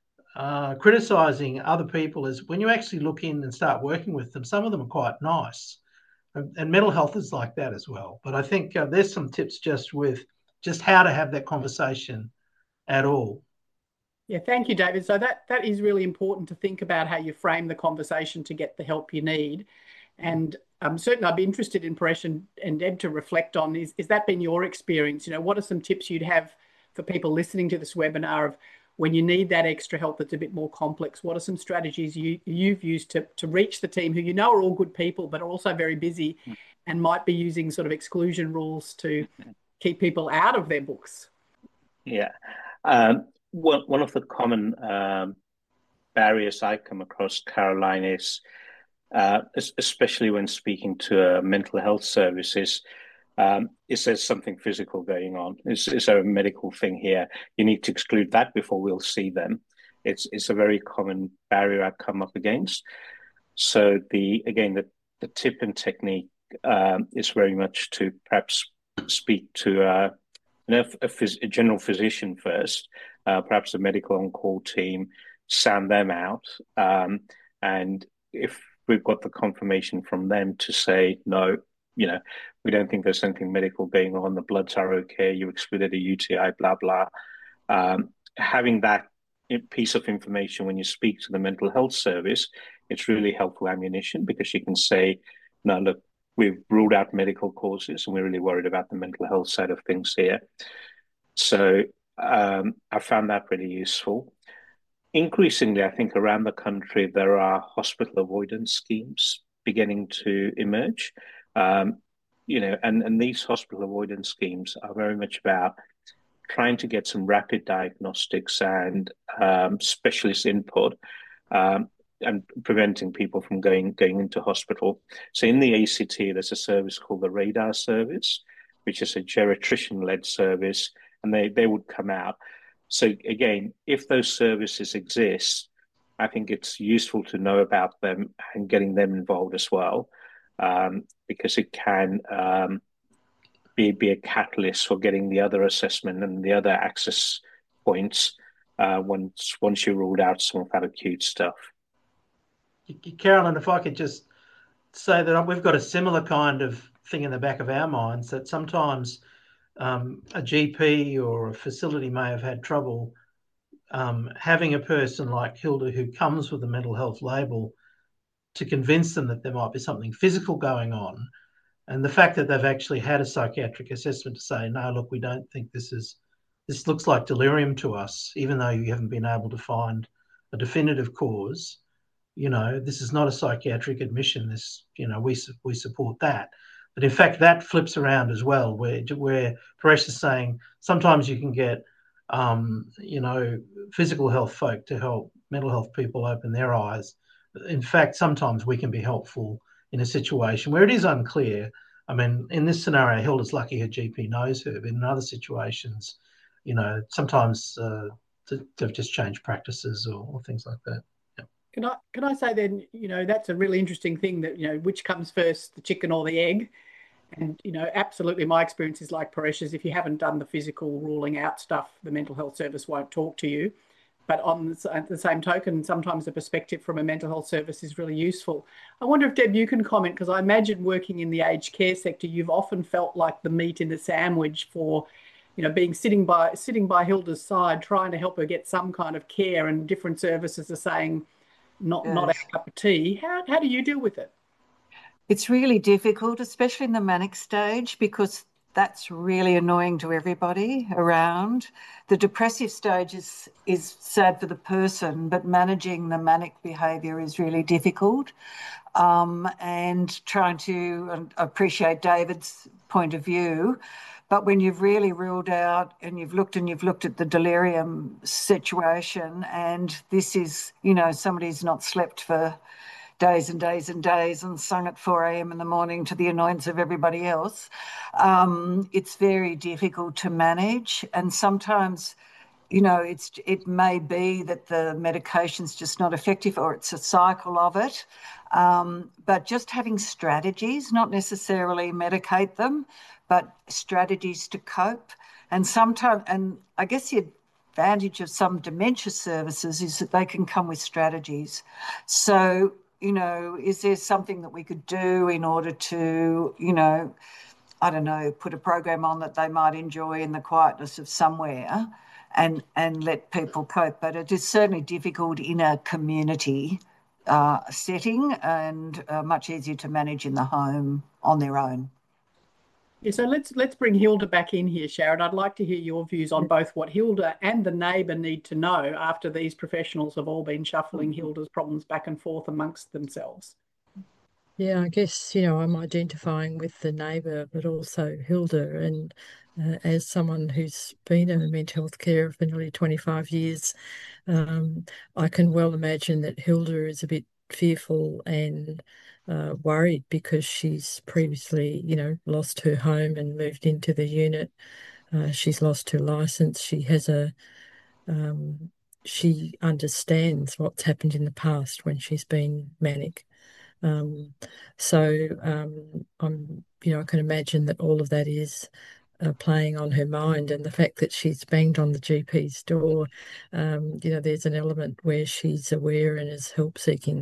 uh, criticising other people is when you actually look in and start working with them, some of them are quite nice. And, and mental health is like that as well. But I think uh, there's some tips just with just how to have that conversation at all. Yeah, thank you, David. So that that is really important to think about how you frame the conversation to get the help you need. And um, certainly I'd be interested in Paresh and, and Deb to reflect on, is, is that been your experience? You know, what are some tips you'd have for people listening to this webinar of when you need that extra help that's a bit more complex? What are some strategies you, you've used to, to reach the team who you know are all good people but are also very busy and might be using sort of exclusion rules to keep people out of their books? Yeah. Um, one, one of the common um, barriers I come across, Caroline, is uh, especially when speaking to a mental health services, um, is there something physical going on? Is, is there a medical thing here? You need to exclude that before we'll see them. It's it's a very common barrier I come up against. So the again the, the tip and technique um, is very much to perhaps speak to uh, you know, a, phys- a general physician first, uh, perhaps a medical on-call team, sound them out, um, and if we've got the confirmation from them to say, no, you know, we don't think there's anything medical going on. The bloods are okay. You excluded a U T I, blah blah. Um, having that piece of information when you speak to the mental health service, it's really helpful ammunition, because you can say, no, look, we've ruled out medical causes and we're really worried about the mental health side of things here. So um, I found that really useful. Increasingly, I think around the country, there are hospital avoidance schemes beginning to emerge. Um, you know, and, and these hospital avoidance schemes are very much about trying to get some rapid diagnostics and um, specialist input, um, and preventing people from going going into hospital. So in the A C T, there's a service called the Radar Service, which is a geriatrician-led service, and they, they would come out. So again, if those services exist, I think it's useful to know about them and getting them involved as well, um, because it can um, be, be a catalyst for getting the other assessment and the other access points uh, once once you ruled out some of that acute stuff. Carolyn, if I could just say that we've got a similar kind of thing in the back of our minds, that sometimes um, a G P or a facility may have had trouble um, having a person like Hilda who comes with a mental health label to convince them that there might be something physical going on. And the fact that they've actually had a psychiatric assessment to say, no, look, we don't think this is, this looks like delirium to us, even though you haven't been able to find a definitive cause. You know, this is not a psychiatric admission. This, you know, we we support that. But in fact, that flips around as well, where where Paresh is saying sometimes you can get, um, you know, physical health folk to help mental health people open their eyes. In fact, sometimes we can be helpful in a situation where it is unclear. I mean, in this scenario, Hilda's lucky her G P knows her, but in other situations, you know, sometimes uh, they've just changed practices or, or things like that. Can I can I say then, you know, that's a really interesting thing, that, you know, which comes first, the chicken or the egg? And, you know, absolutely my experience is like Paresh's. If you haven't done the physical ruling out stuff, the mental health service won't talk to you. But on the, the same token, sometimes a perspective from a mental health service is really useful. I wonder if, Deb, you can comment, because I imagine working in the aged care sector, you've often felt like the meat in the sandwich for, you know, being sitting by sitting by Hilda's side, trying to help her get some kind of care, and different services are saying, not Yes. not a cup of tea. How how do you deal with it? It's really difficult, especially in the manic stage, because that's really annoying to everybody around. The depressive stage is is sad for the person, but managing the manic behaviour is really difficult. Um, and trying to appreciate David's point of view. But when you've really ruled out and you've looked and you've looked at the delirium situation, and this is, you know, somebody's not slept for days and days and days and sung at four a.m. in the morning to the annoyance of everybody else, um, it's very difficult to manage. And sometimes, you know, it's it may be that the medication's just not effective, or it's a cycle of it. Um, but just having strategies, not necessarily medicate them, but strategies to cope. And sometimes, and I guess the advantage of some dementia services is that they can come with strategies. So, you know, is there something that we could do in order to, you know, I don't know, put a program on that they might enjoy in the quietness of somewhere, and and let people cope? But it is certainly difficult in a community uh, setting, and uh, much easier to manage in the home on their own. Yeah, so let's let's bring Hilda back in here, Sharon. I'd like to hear your views on both what Hilda and the neighbour need to know after these professionals have all been shuffling Hilda's problems back and forth amongst themselves. Yeah, I guess, you know, I'm identifying with the neighbour, but also Hilda. And uh, as someone who's been in the mental health care for nearly twenty-five years, um, I can well imagine that Hilda is a bit fearful and uh, worried, because she's previously, you know, lost her home and moved into the unit. Uh, she's lost her license. She has a, um, she understands what's happened in the past when she's been manic. Um, so um, I'm, you know, I can imagine that all of that is uh, playing on her mind, and the fact that she's banged on the G P's door, um, you know, there's an element where she's aware and is help seeking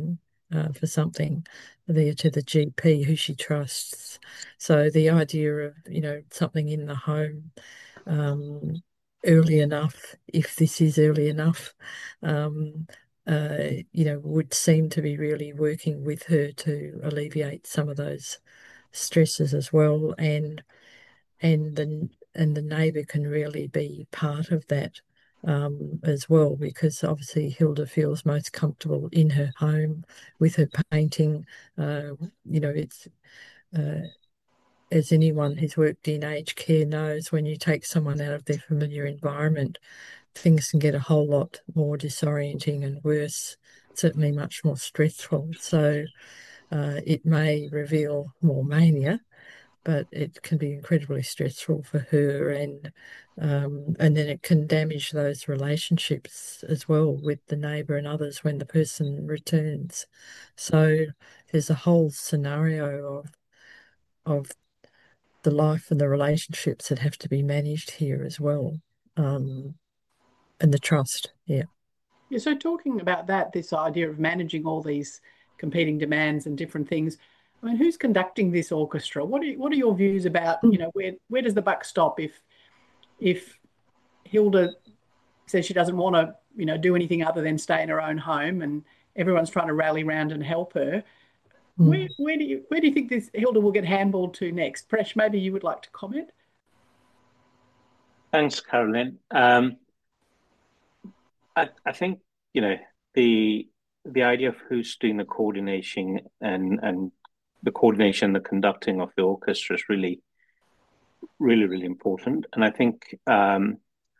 uh, for something there to the G P who she trusts. So the idea of, you know, something in the home um, early enough, if this is early enough, um, uh, you know, would seem to be really working with her to alleviate some of those stresses as well, and and the and the neighbour can really be part of that um, as well, because obviously Hilda feels most comfortable in her home with her painting. Uh, you know, it's uh, as anyone who's worked in aged care knows, when you take someone out of their familiar environment, things can get a whole lot more disorienting and worse, certainly much more stressful. So uh, it may reveal more mania, but it can be incredibly stressful for her, and um, and then it can damage those relationships as well with the neighbour and others when the person returns. So there's a whole scenario of of the life and the relationships that have to be managed here as well, um, and the trust. Yeah. Yeah, so talking about that, this idea of managing all these competing demands and different things, I mean, who's conducting this orchestra? What are what are your views about, you know, where where does the buck stop if if Hilda says she doesn't want to, you know, do anything other than stay in her own home, and everyone's trying to rally around and help her? Where Mm. where do you where do you think this Hilda will get handballed to next? Presh, maybe you would like to comment. Thanks, Carolyn. Um, I, I think, you know, the the idea of who's doing the coordination and and the coordination, the conducting of the orchestra is really, really, really important. And I think um,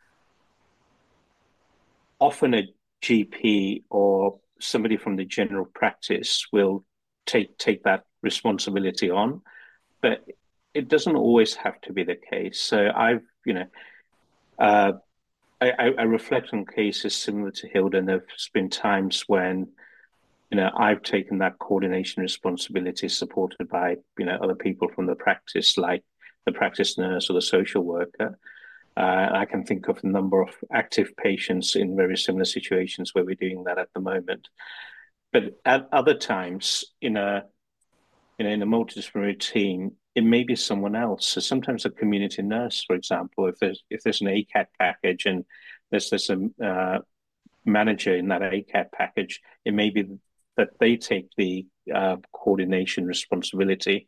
often a G P or somebody from the general practice will take take that responsibility on, but it doesn't always have to be the case. So I've, you know, uh, I, I reflect on cases similar to Hilda, and there's been times when, you know, I've taken that coordination responsibility supported by, you know, other people from the practice, like the practice nurse or the social worker. Uh, I can think of a number of active patients in very similar situations where we're doing that at the moment. But at other times, in a you know, in a multidisciplinary team, it may be someone else. So sometimes a community nurse, for example, if there's if there's an A C A T package and there's there's a uh, manager in that A C A T package, it may be that they take the uh, coordination responsibility.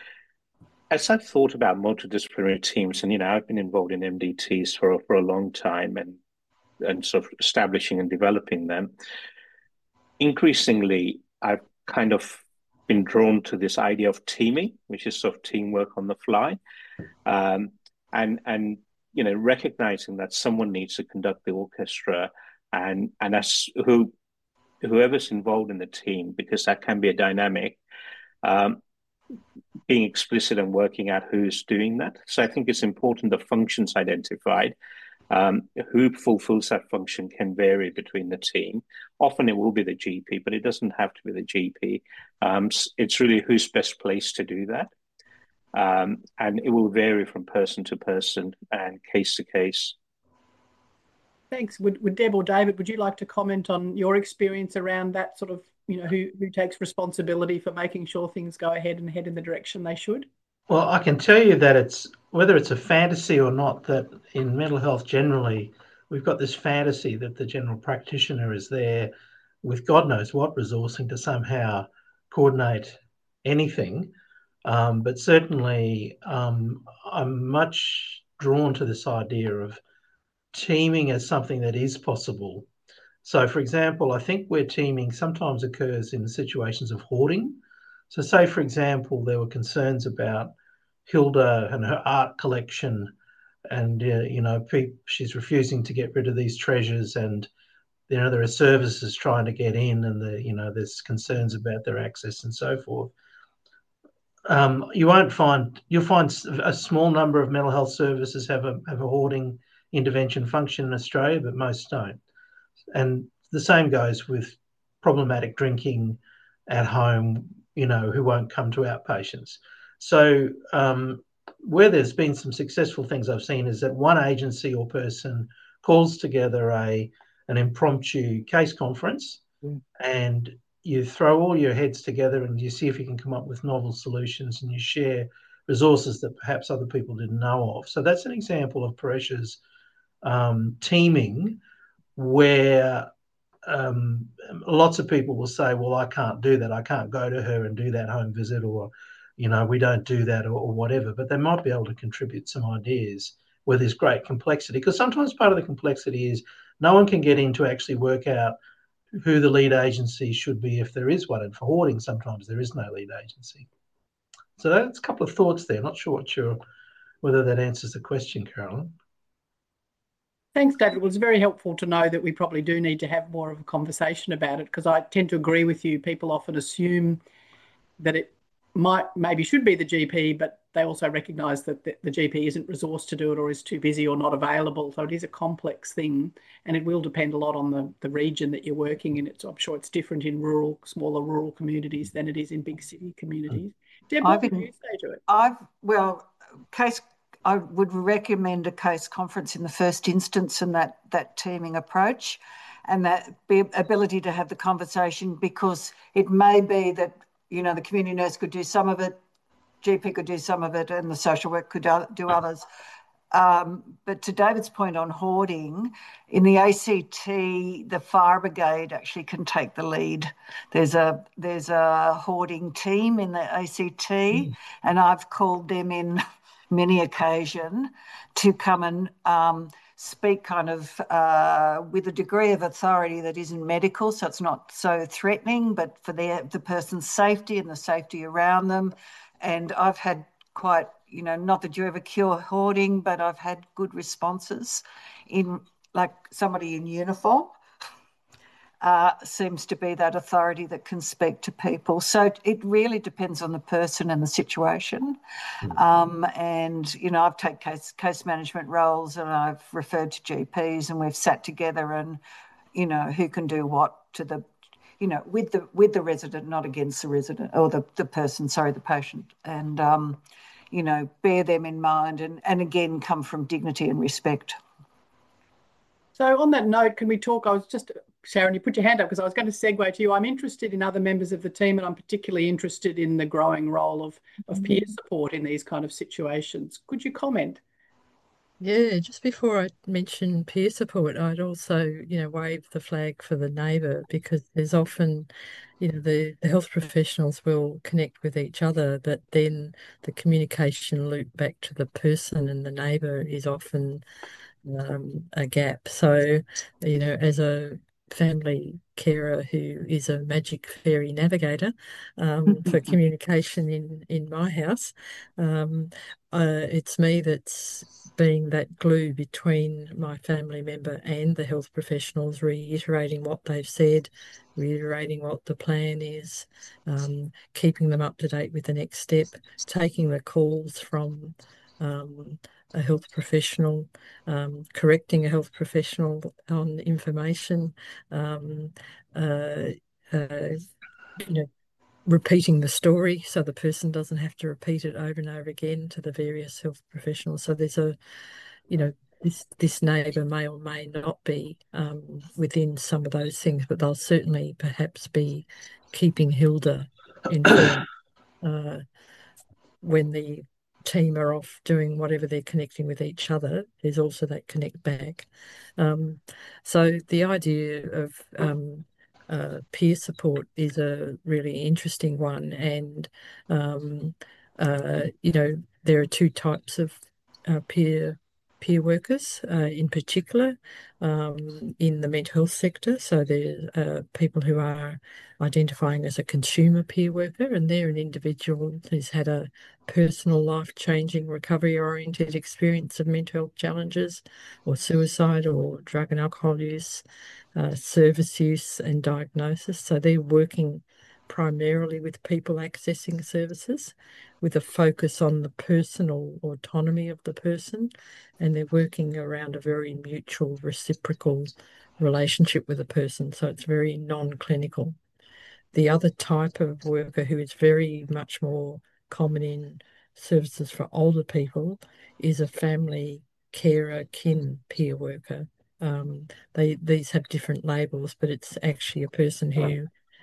As I've thought about multidisciplinary teams, and you know, I've been involved in M D Ts for for a long time, and and sort of establishing and developing them. Increasingly, I've kind of been drawn to this idea of teaming, which is sort of teamwork on the fly, um, and and you know, recognizing that someone needs to conduct the orchestra, and and as who whoever's involved in the team, because that can be a dynamic. Um, being explicit and working out who's doing that. So I think it's important the functions identified. Um, who fulfills that function can vary between the team. Often it will be the G P, but it doesn't have to be the G P. Um, it's really who's best placed to do that. Um, and it will vary from person to person and case to case. Thanks. Would, would Deb or David, would you like to comment on your experience around that sort of, you know, who, who takes responsibility for making sure things go ahead and head in the direction they should? Well, I can tell you that it's, whether it's a fantasy or not, that in mental health generally, we've got this fantasy that the general practitioner is there with God knows what resourcing to somehow coordinate anything. Um, but certainly um, I'm much drawn to this idea of teaming as something that is possible. So, for example, I think where teaming sometimes occurs in situations of hoarding. So, say, for example, there were concerns about Hilda and her art collection, and uh, you know, she's refusing to get rid of these treasures, and you know, there are services trying to get in, and the you know, there's concerns about their access and so forth. Um, you won't find you'll find a small number of mental health services have a have a hoarding intervention function in Australia, but most don't. And the same goes with problematic drinking at home, you know, who won't come to outpatients. So um, where there's been some successful things I've seen is that one agency or person calls together a an impromptu case conference, mm. and you throw all your heads together and you see if you can come up with novel solutions, and you share resources that perhaps other people didn't know of. So that's an example of Paresh's um, teaming, where um, lots of people will say, well, I can't do that. I can't go to her and do that home visit, or, you know, we don't do that, or, or whatever. But they might be able to contribute some ideas where there's great complexity, because sometimes part of the complexity is no one can get in to actually work out who the lead agency should be, if there is one. And for hoarding, sometimes there is no lead agency. So that's a couple of thoughts there. Not sure what you're, whether that answers the question, Carolyn. Thanks, David. It was very helpful to know that we probably do need to have more of a conversation about it, because I tend to agree with you. People often assume that it might maybe should be the G P, but they also recognise that the, the G P isn't resourced to do it, or is too busy, or not available. So it is a complex thing, and it will depend a lot on the, the region that you're working in. It's, I'm sure it's different in rural, smaller rural communities than it is in big city communities. Deb, what would you say to it? I've, well, case I would recommend a case conference in the first instance, and that that teaming approach, and that be ability to have the conversation, because it may be that, you know, the community nurse could do some of it, G P could do some of it, and the social work could do others. Um, but to David's point on hoarding, in the A C T, the fire brigade actually can take the lead. There's a there's a hoarding team in the A C T, mm. and I've called them in many occasion to come and um, speak kind of uh, with a degree of authority that isn't medical, so it's not so threatening, but for their, the person's safety and the safety around them. And I've had quite, you know, not that you ever cure hoarding, but I've had good responses in, like, somebody in uniform uh, seems to be that authority that can speak to people. So it really depends on the person and the situation. Mm. Um, and, you know, I've taken case, case management roles, and I've referred to G Ps, and we've sat together and, you know, who can do what to the, you know, with the with the resident, not against the resident, or the, the person, sorry, the patient. And, um, you know, bear them in mind, and, and again, come from dignity and respect. So on that note, can we talk, I was just, Sharon, you put your hand up because I was going to segue to you. I'm interested in other members of the team, and I'm particularly interested in the growing role of, of peer support in these kind of situations. Could you comment? Yeah, just before I mention peer support, I'd also, you know, wave the flag for the neighbour, because there's often, you know, the, the health professionals will connect with each other, but then the communication loop back to the person and the neighbour is often um, a gap. So, you know, as a family carer who is a magic fairy navigator um, for communication in, in my house, um, uh, it's me that's being that glue between my family member and the health professionals, reiterating what they've said, reiterating what the plan is, um, keeping them up to date with the next step, taking the calls from um, a health professional, um, correcting a health professional on information, um, uh, uh, you know, repeating the story so the person doesn't have to repeat it over and over again to the various health professionals. So there's a, you know, this this neighbour may or may not be um, within some of those things, but they'll certainly perhaps be keeping Hilda informed uh, when the team are off doing whatever they're connecting with each other. There's also that connect back. Um, so the idea of um, uh, peer support is a really interesting one, and um, uh, you know, there are two types of uh, peer peer workers uh, in particular um, in the mental health sector. So there's uh, people who are identifying as a consumer peer worker, and they're an individual who's had a personal life-changing recovery-oriented experience of mental health challenges or suicide or drug and alcohol use, uh, service use and diagnosis. So they're working primarily with people accessing services with a focus on the personal autonomy of the person, and they're working around a very mutual, reciprocal relationship with a person. So it's very non-clinical. The other type of worker, who is very much more common in services for older people, is a family carer kin peer worker. Um, they these have different labels, but it's actually a person who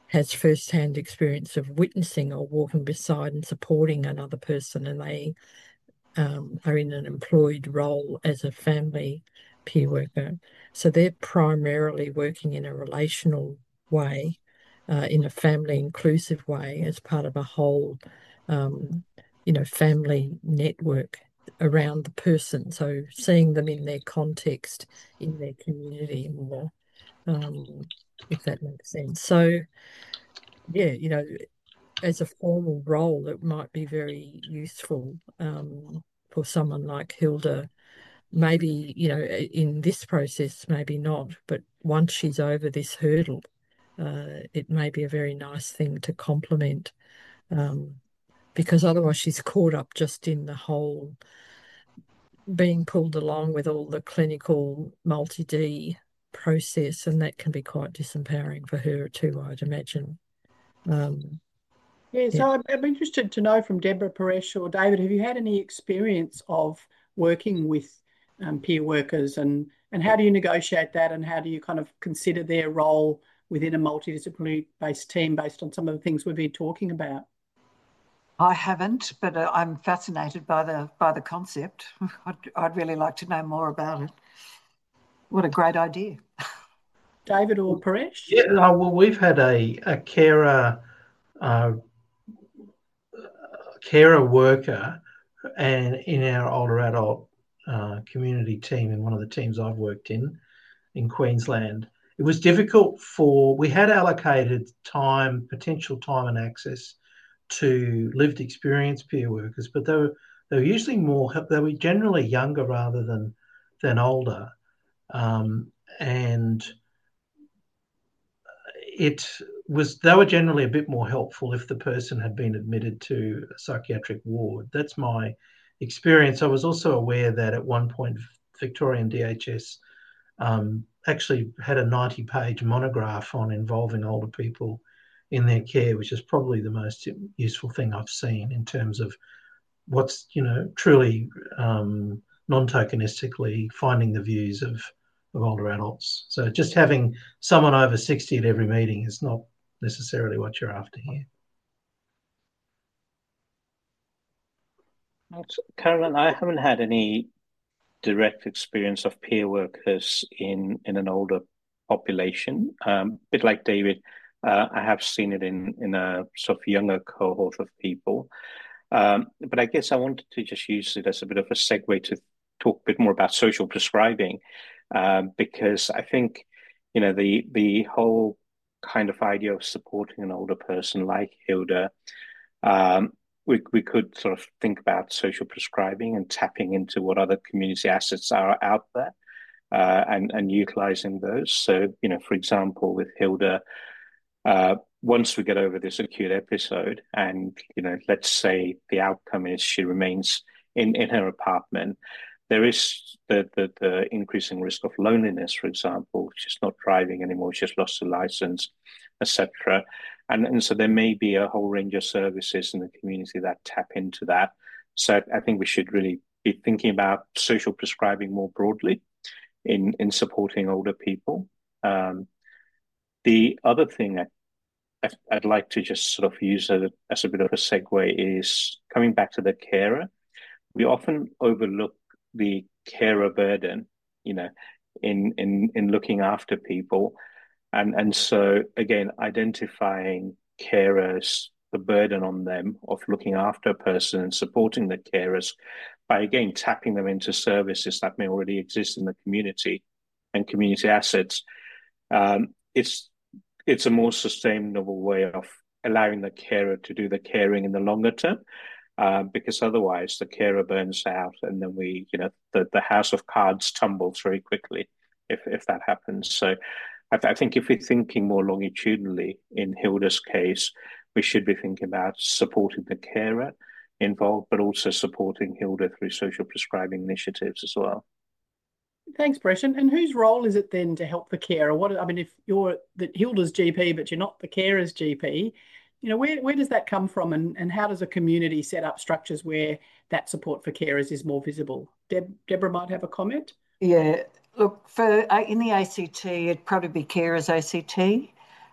has first-hand experience of witnessing or walking beside and supporting another person, and they um, are in an employed role as a family peer worker. So they're primarily working in a relational way, uh, in a family inclusive way, as part of a whole, um, you know, family network around the person. So seeing them in their context, in their community more, um, if that makes sense. So, yeah, you know, as a formal role, it might be very useful um, for someone like Hilda. Maybe, you know, in this process, maybe not, but once she's over this hurdle, uh, it may be a very nice thing to complement, um, because otherwise she's caught up just in the whole being pulled along with all the clinical multi-D process, and that can be quite disempowering for her too, I'd imagine. Um, Yeah, yeah. so I'm, I'm interested to know from Deborah Paresh or David, have you had any experience of working with um, peer workers, and, and how do you negotiate that, and how do you kind of consider their role within a multidisciplinary based team based on some of the things we've been talking about? I haven't, but uh, I'm fascinated by the by the concept. I'd, I'd really like to know more about it. What a great idea. David or Paresh? Yeah, uh, well, we've had a, a carer, uh, carer worker and in our older adult uh, community team, in one of the teams I've worked in, in Queensland. It was difficult for, we had allocated time, potential time and access to lived experience peer workers, but they were, they were usually more, they were generally younger rather than, than older. Um, and it was, they were generally a bit more helpful if the person had been admitted to a psychiatric ward. That's my experience. I was also aware that at one point Victorian D H S um, actually had a ninety page monograph on involving older people in their care, which is probably the most useful thing I've seen in terms of what's, you know, truly um, non-tokenistically finding the views of, of older adults. So just having someone over sixty at every meeting is not necessarily what you're after here. Carolyn, I haven't had any direct experience of peer workers in, in an older population. Um, a bit like David, uh, I have seen it in, in a sort of younger cohort of people. Um, but I guess I wanted to just use it as a bit of a segue to talk a bit more about social prescribing, um, because I think, you know, the the whole kind of idea of supporting an older person like Hilda, um, we we could sort of think about social prescribing and tapping into what other community assets are out there, uh, and and utilizing those. So, you know, for example, with Hilda, uh, once we get over this acute episode, and you know, let's say the outcome is she remains in in her apartment, there is the the, the increasing risk of loneliness. For example, she's not driving anymore; she's lost her license, et cetera. And, and so there may be a whole range of services in the community that tap into that. So I think we should really be thinking about social prescribing more broadly in, in supporting older people. Um, the other thing I, I'd like to just sort of use as a, as a bit of a segue is coming back to the carer. We often overlook the carer burden, you know, in in in looking after people. And and so again, identifying carers, the burden on them of looking after a person and supporting the carers by again tapping them into services that may already exist in the community and community assets. Um, it's it's a more sustainable way of allowing the carer to do the caring in the longer term. Uh, because otherwise the carer burns out, and then we, you know, the, the house of cards tumbles very quickly if if that happens. So I, th- I think if we're thinking more longitudinally in Hilda's case, we should be thinking about supporting the carer involved, but also supporting Hilda through social prescribing initiatives as well. Thanks, Paresh. And, and whose role is it then to help the carer? What I mean, if you're the Hilda's G P, but you're not the carer's G P, you know, where, where does that come from, and, and how does a community set up structures where that support for carers is more visible? Deb, Deborah might have a comment. Yeah, look, for uh, in the A C T, it'd probably be carers A C T.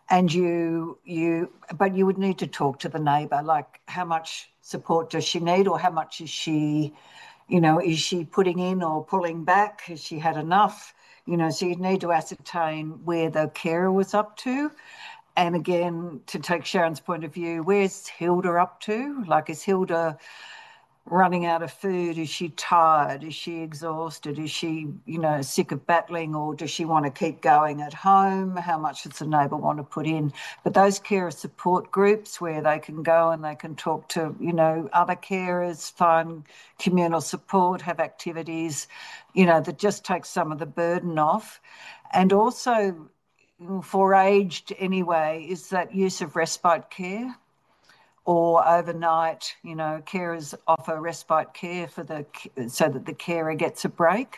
and you you but you would need to talk to the neighbour, like how much support does she need, or how much is she, you know, is she putting in or pulling back? Has she had enough? You know, so you'd need to ascertain where the carer was up to. And again, to take Sharon's point of view, where's Hilda up to? Like, is Hilda running out of food? Is she tired? Is she exhausted? Is she, you know, sick of battling, or does she want to keep going at home? How much does the neighbour want to put in? But those carer support groups where they can go and they can talk to, you know, other carers, find communal support, have activities, you know, that just takes some of the burden off. And also, for aged anyway, is that use of respite care, or overnight, you know, carers offer respite care for the so that the carer gets a break.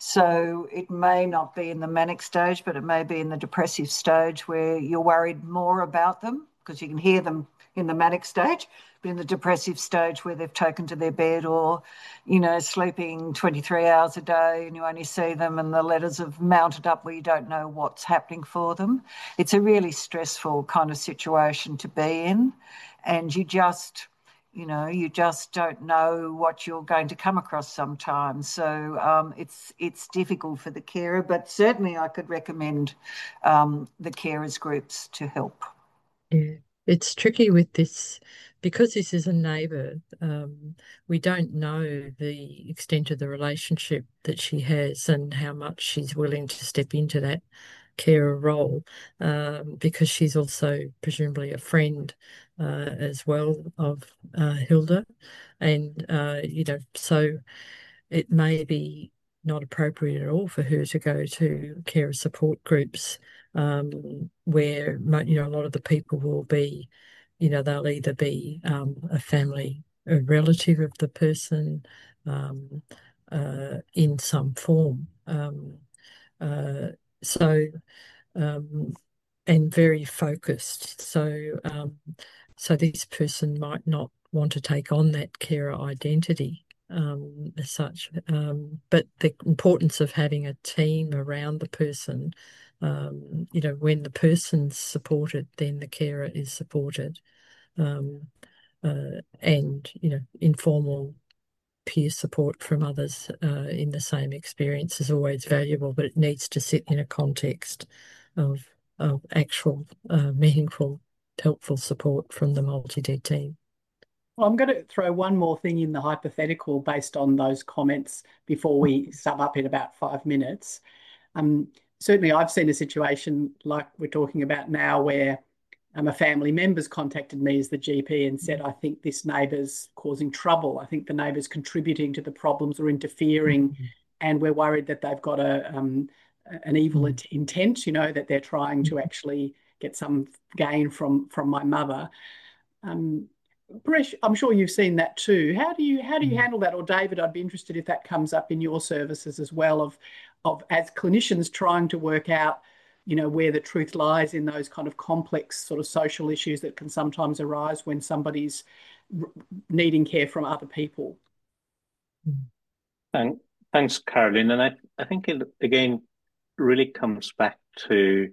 So it may not be in the manic stage, but it may be in the depressive stage where you're worried more about them because you can hear them in the manic stage, but in the depressive stage where they've taken to their bed, or, you know, sleeping twenty-three hours a day and you only see them and the letters have mounted up where you don't know what's happening for them. It's a really stressful kind of situation to be in. And you just, you know, you just don't know what you're going to come across sometimes. So um, it's it's difficult for the carer, but certainly I could recommend um, the carers groups to help. Yeah, it's tricky with this because this is a neighbour. Um, we don't know the extent of the relationship that she has and how much she's willing to step into that carer role, um, because she's also presumably a friend uh, as well of uh, Hilda, and uh, you know, so it may be not appropriate at all for her to go to carer support groups, um, where you know a lot of the people will be, you know, they'll either be um, a family, a relative of the person, um, uh, in some form. Um, uh, so um, and very focused. So, um, so this person might not want to take on that carer identity um, as such. Um, but the importance of having a team around the person, um, you know, when the person's supported, then the carer is supported. Um, uh, and, you know, informal peer support from others uh, in the same experience is always valuable, but it needs to sit in a context of, of actual uh, meaningful, helpful support from the multi-D team. Well, I'm going to throw one more thing in the hypothetical based on those comments before we sum up in about five minutes. Um, certainly, I've seen a situation like we're talking about now where um, a family member's contacted me as the G P and said, I think this neighbour's causing trouble. I think the neighbour's contributing to the problems or interfering, mm-hmm. and we're worried that they've got a um, an evil mm-hmm. intent, you know, that they're trying to actually get some gain from from my mother. Um, Paresh, I'm sure you've seen that too. How do you how do you mm-hmm. handle that? Or David, I'd be interested if that comes up in your services as well, of of as clinicians trying to work out, you know, where the truth lies in those kind of complex sort of social issues that can sometimes arise when somebody's needing care from other people. Thank, thanks, Caroline. And I, I think it, again, really comes back to,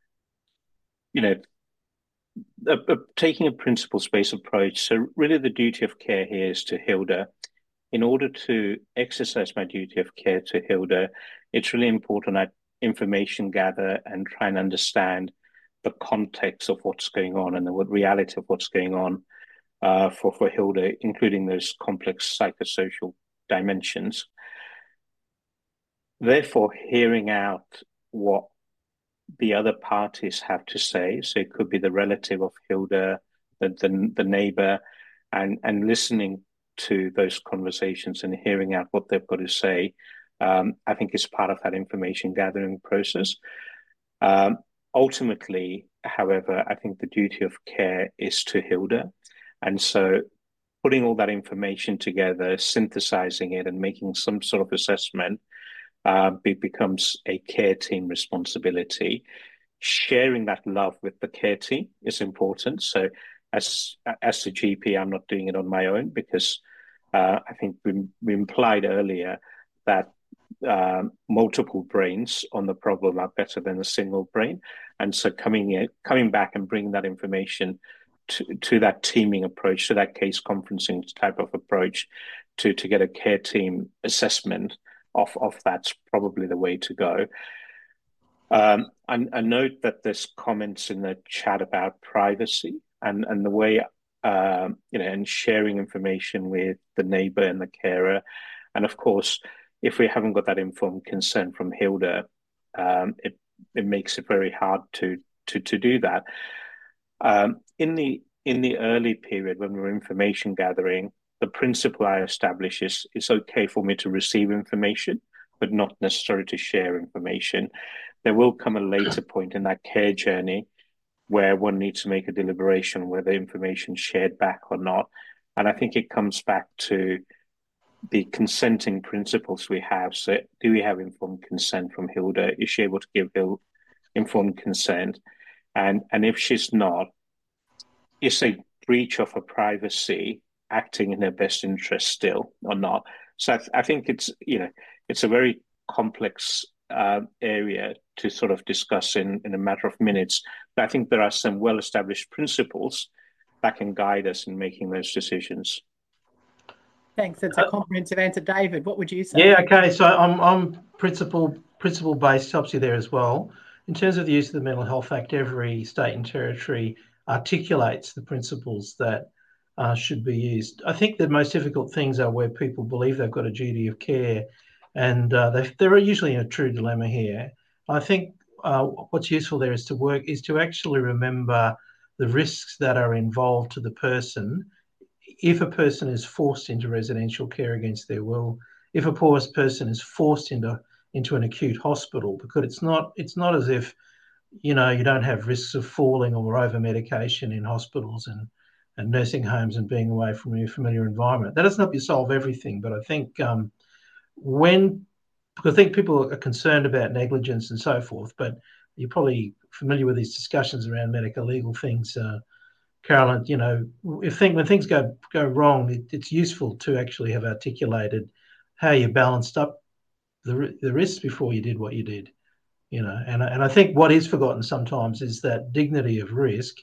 you know, a, a, taking a principles-based approach. So really the duty of care here is to Hilda. In order to exercise my duty of care to Hilda, it's really important I information gather and try and understand the context of what's going on and the reality of what's going on uh, for, for Hilda, including those complex psychosocial dimensions. Therefore, hearing out what the other parties have to say, so it could be the relative of Hilda, the, the, the neighbor, and, and listening to those conversations and hearing out what they've got to say, um, I think is part of that information gathering process. Um, ultimately, however, I think the duty of care is to Hilda. And so putting all that information together, synthesizing it and making some sort of assessment uh, be, becomes a care team responsibility. Sharing that love with the care team is important. So as as the G P, I'm not doing it on my own because uh, I think we, we implied earlier that um, multiple brains on the problem are better than a single brain. And so coming in, coming back and bringing that information to, to that teaming approach, to that case conferencing type of approach, to to get a care team assessment of of that's probably the way to go. Um, and, and note that there's comments in the chat about privacy and and the way um, you know, and sharing information with the neighbor and the carer, and of course, if we haven't got that informed consent from Hilda, um, it it makes it very hard to to to do that. Um, in the in the early period when we're information gathering, the principle I establish is it's okay for me to receive information, but not necessarily to share information. There will come a later point in that care journey where one needs to make a deliberation whether information shared back or not. And I think it comes back to the consenting principles we have. So do we have informed consent from Hilda? Is she able to give informed consent? And, and if she's not, is a breach of her privacy acting in her best interest still or not? So I, th- I think it's, you know, it's a very complex uh, area to sort of discuss in, in a matter of minutes. But I think there are some well-established principles that can guide us in making those decisions. Thanks. That's a comprehensive answer. David, what would you say? Yeah, okay. So I'm, I'm principle, principle-based helps you there as well. In terms of the use of the Mental Health Act, every state and territory articulates the principles that uh, should be used. I think the most difficult things are where people believe they've got a duty of care, and uh, they, they're usually in a true dilemma here. I think uh, what's useful there is to work is to actually remember the risks that are involved to the person if a person is forced into residential care against their will, if a poor person is forced into into an acute hospital, because it's not it's not as if, you know, you don't have risks of falling or over medication in hospitals and and nursing homes and being away from your familiar environment. That doesn't help you solve everything, but I think um, when, because I think people are concerned about negligence and so forth, but you're probably familiar with these discussions around medical legal things, uh, Carolyn. You know, if thing, when things go go wrong, it, it's useful to actually have articulated how you balanced up the the risks before you did what you did. You know, and and I think what is forgotten sometimes is that dignity of risk,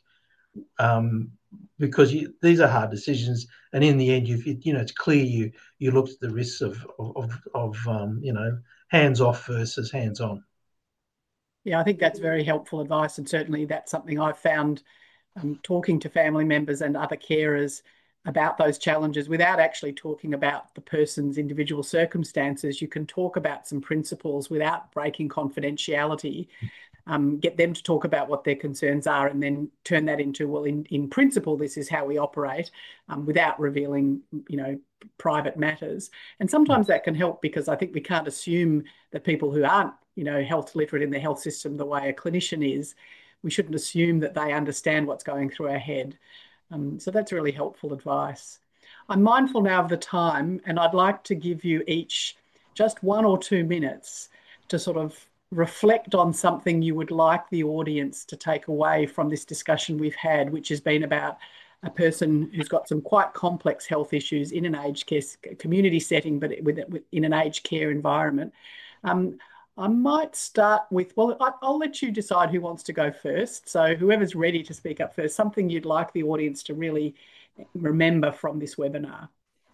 um, because you, these are hard decisions, and in the end, you you know, it's clear you you looked at the risks of of of um, you know, hands off versus hands on. Yeah, I think that's very helpful advice, and certainly that's something I've found um, talking to family members and other carers about those challenges without actually talking about the person's individual circumstances. You can talk about some principles without breaking confidentiality, um, get them to talk about what their concerns are, and then turn that into, well, in, in principle, this is how we operate, um, without revealing, you know, private matters. And sometimes that can help, because I think we can't assume that people who aren't, you know, health literate in the health system the way a clinician is, we shouldn't assume that they understand what's going through our head. Um, so that's really helpful advice. I'm mindful now of the time, and I'd like to give you each just one or two minutes to sort of reflect on something you would like the audience to take away from this discussion we've had, which has been about a person who's got some quite complex health issues in an aged care community setting, but with, in an aged care environment. Um, I might start with, well, I'll let you decide who wants to go first. So whoever's ready to speak up first, something you'd like the audience to really remember from this webinar.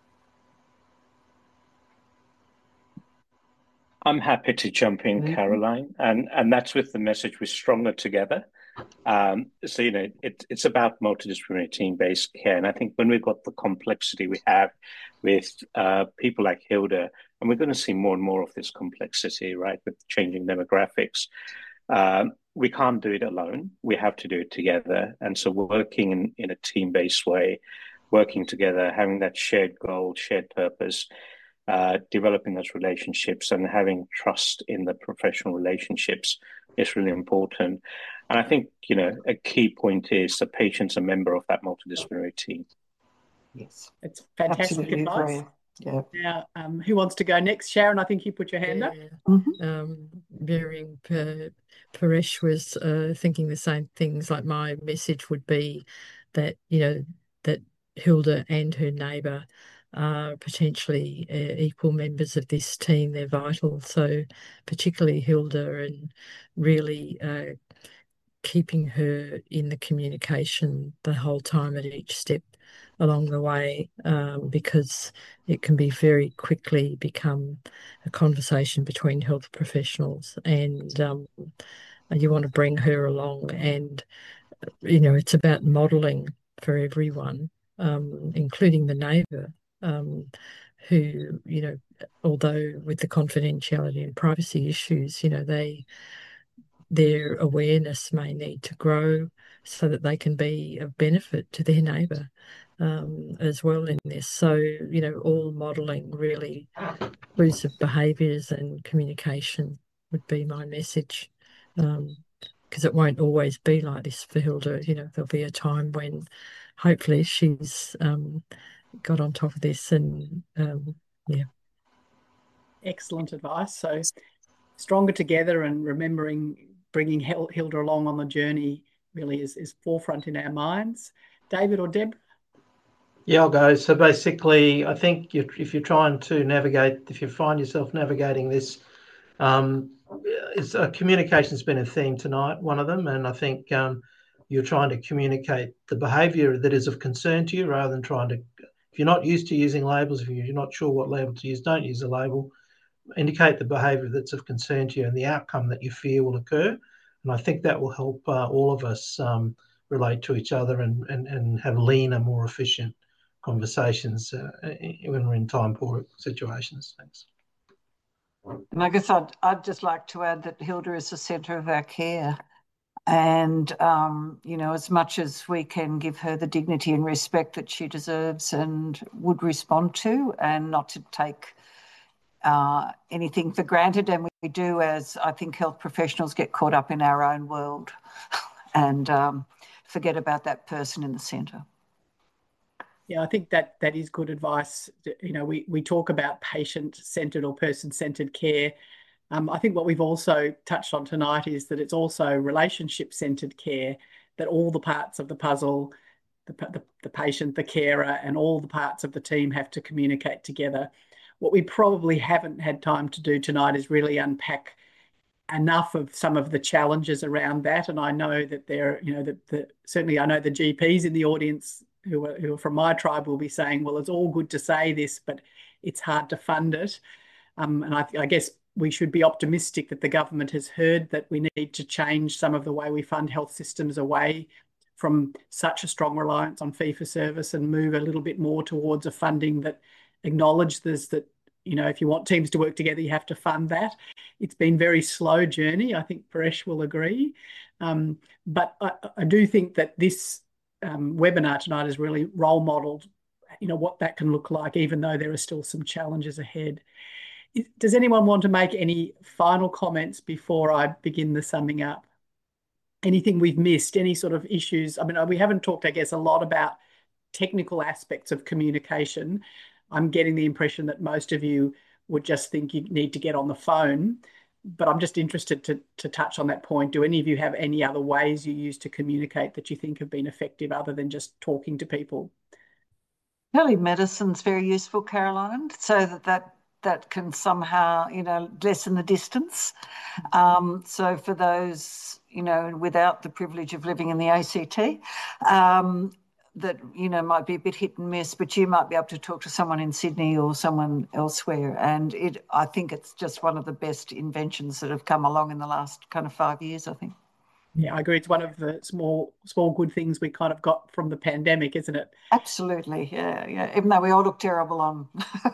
I'm happy to jump in, mm-hmm. Caroline, and, and that's with the message we're stronger together. Um, so, you know, it, it's about multidisciplinary team-based care. And I think when we've got the complexity we have with uh, people like Hilda, and we're going to see more and more of this complexity, right, with changing demographics, um, we can't do it alone. We have to do it together. And so working in, in a team-based way, working together, having that shared goal, shared purpose, uh, developing those relationships and having trust in the professional relationships is really important. And I think, you know, a key point is the patient's a member of that multidisciplinary team. Yes. It's fantastic Absolutely advice. agree. Yeah. Now, um, who wants to go next? Sharon, I think you put your hand yeah. up. Mm-hmm. Um, Miriam Paresh was uh, thinking the same things. Like, my message would be that, you know, that Hilda and her neighbour are potentially uh, equal members of this team. They're vital. So particularly Hilda, and really uh, keeping her in the communication the whole time at each step along the way, um, because it can be very quickly become a conversation between health professionals, and um, you want to bring her along. And you know, it's about modelling for everyone, um, including the neighbour, um, who, you know, although with the confidentiality and privacy issues, you know, they their awareness may need to grow so that they can be of benefit to their neighbour, um, as well in this. So, you know, all modelling really inclusive behaviours and communication would be my message. Um, because it won't always be like this for Hilda. You know, there'll be a time when hopefully she's um, got on top of this, and um, yeah. Excellent advice. So stronger together, and remembering bringing Hilda along on the journey really is, is forefront in our minds. David or Deb? Yeah, I'll go. So basically, I think you, if you're trying to navigate, if you find yourself navigating this, um, it's, uh, communication's been a theme tonight, one of them, and I think um, you're trying to communicate the behaviour that is of concern to you, rather than trying to, if you're not used to using labels, if you're not sure what label to use, don't use a label. Indicate the behaviour that's of concern to you and the outcome that you fear will occur. And I think that will help uh, all of us um, relate to each other, and, and, and have leaner, more efficient conversations uh, when we're in time poor situations. Thanks. And I guess I'd, I'd just like to add that Hilda is the centre of our care. And, um, you know, as much as we can give her the dignity and respect that she deserves and would respond to, and not to take uh, anything for granted. And we do, as I think health professionals get caught up in our own world and um, forget about that person in the centre. Yeah, I think that that is good advice. You know, we, we talk about patient-centred or person-centred care. Um, I think what we've also touched on tonight is that it's also relationship-centred care, that all the parts of the puzzle, the, the, the patient, the carer, and all the parts of the team have to communicate together. What we probably haven't had time to do tonight is really unpack enough of some of the challenges around that. And I know that there, you know, that the, certainly I know the G Ps in the audience who are, who are from my tribe will be saying, well, it's all good to say this, but it's hard to fund it. Um, and I, I guess we should be optimistic that the government has heard that we need to change some of the way we fund health systems away from such a strong reliance on fee-for-service, and move a little bit more towards a funding that acknowledges that, you know, if you want teams to work together, you have to fund that. It's been a very slow journey. I think Paresh will agree. Um, but I, I do think that this um, webinar tonight has really role modelled, you know, what that can look like, even though there are still some challenges ahead. Does anyone want to make any final comments before I begin the summing up? Anything we've missed, any sort of issues? I mean, we haven't talked, I guess, a lot about technical aspects of communication. I'm getting the impression that most of you would just think you need to get on the phone, but I'm just interested to, to touch on that point. Do any of you have any other ways you use to communicate that you think have been effective other than just talking to people? Telemedicine's very useful, Caroline, so that that that can somehow, you know, lessen the distance. Um, so for those, you know, without the privilege of living in the A C T, um, that, you know, might be a bit hit and miss, but you might be able to talk to someone in Sydney or someone elsewhere. And it, I think it's just one of the best inventions that have come along in the last kind of five years, I think. Yeah, I agree. It's one of the small, small good things we kind of got from the pandemic, isn't it? Absolutely, yeah, yeah. Even though we all look terrible on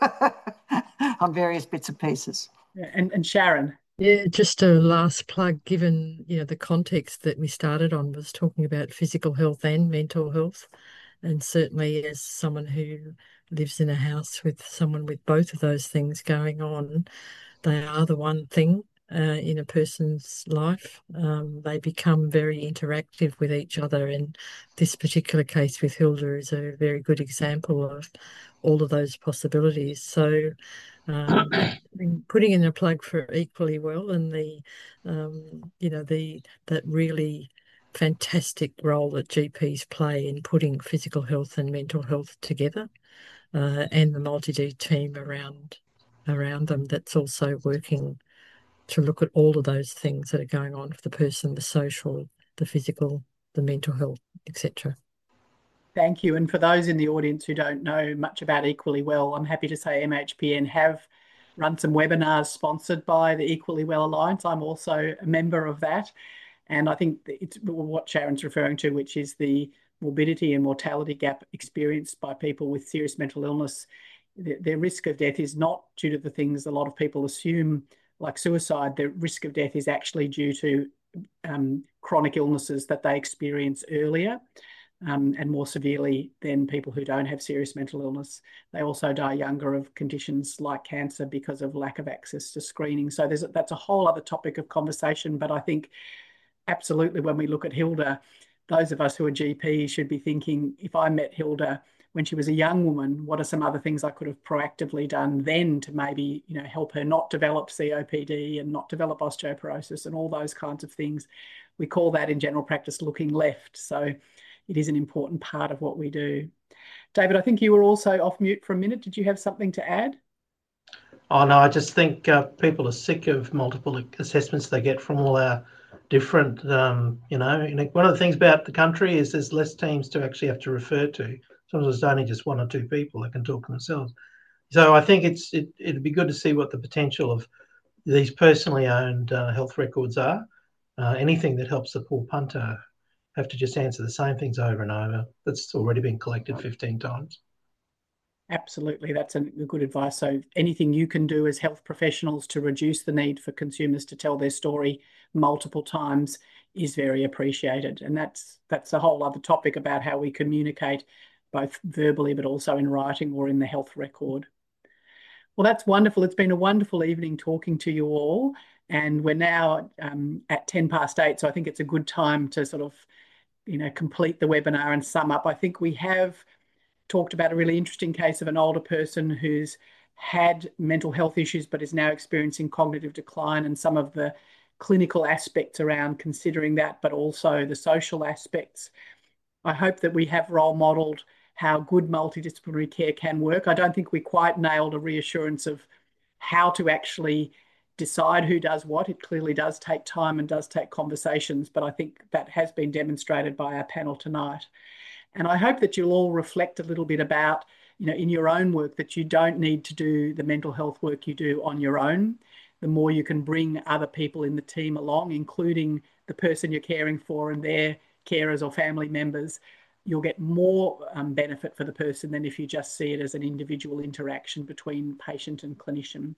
on various bits and pieces. Yeah. And and Sharon. Yeah, just a last plug, given, you know, the context that we started on was talking about physical health and mental health. And certainly as someone who lives in a house with someone with both of those things going on, they are the one thing uh, in a person's life. Um, they become very interactive with each other. And this particular case with Hilda is a very good example of all of those possibilities. So um, putting in a plug for Equally Well, and the, um, you know, the that really fantastic role that G Ps play in putting physical health and mental health together. uh, and the Multi-D team around around them that's also working to look at all of those things that are going on for the person, the social, the physical, the mental health, et cetera. Thank you. And for those in the audience who don't know much about Equally Well, I'm happy to say M H P N have run some webinars sponsored by the Equally Well Alliance. I'm also a member of that. And I think it's what Sharon's referring to, which is the morbidity and mortality gap experienced by people with serious mental illness. Their risk of death is not due to the things a lot of people assume, like suicide. The risk of death is actually due to um, chronic illnesses that they experience earlier. Um, and more severely than people who don't have serious mental illness. They also die younger of conditions like cancer because of lack of access to screening. So there's a, that's a whole other topic of conversation. But I think absolutely when we look at Hilda, those of us who are G Ps should be thinking, if I met Hilda when she was a young woman, what are some other things I could have proactively done then to maybe, you know, help her not develop C O P D and not develop osteoporosis and all those kinds of things. We call that in general practice looking left. So it is an important part of what we do. David, I think you were also off mute for a minute. Did you have something to add? Oh, no, I just think uh, people are sick of multiple assessments they get from all our different, um, you know, one of the things about the country is there's less teams to actually have to refer to. Sometimes it's only just one or two people that can talk themselves. So I think it's it, it'd be good to see what the potential of these personally owned uh, health records are. Uh, anything that helps the poor punter have to just answer the same things over and over. That's already been collected fifteen times. Absolutely, that's a good advice. So anything you can do as health professionals to reduce the need for consumers to tell their story multiple times is very appreciated. And that's that's a whole other topic about how we communicate both verbally but also in writing or in the health record. Well, that's wonderful. It's been a wonderful evening talking to you all. And we're now um, at ten past eight. So I think it's a good time to sort of, you know, complete the webinar and sum up. I think we have talked about a really interesting case of an older person who's had mental health issues but is now experiencing cognitive decline, and some of the clinical aspects around considering that, but also the social aspects. I hope that we have role modelled how good multidisciplinary care can work. I don't think we quite nailed a reassurance of how to actually decide who does what. It clearly does take time and does take conversations, but I think that has been demonstrated by our panel tonight. And I hope that you'll all reflect a little bit about, you know, in your own work, that you don't need to do the mental health work you do on your own. The more you can bring other people in the team along, including the person you're caring for and their carers or family members, you'll get more um, benefit for the person than if you just see it as an individual interaction between patient and clinician.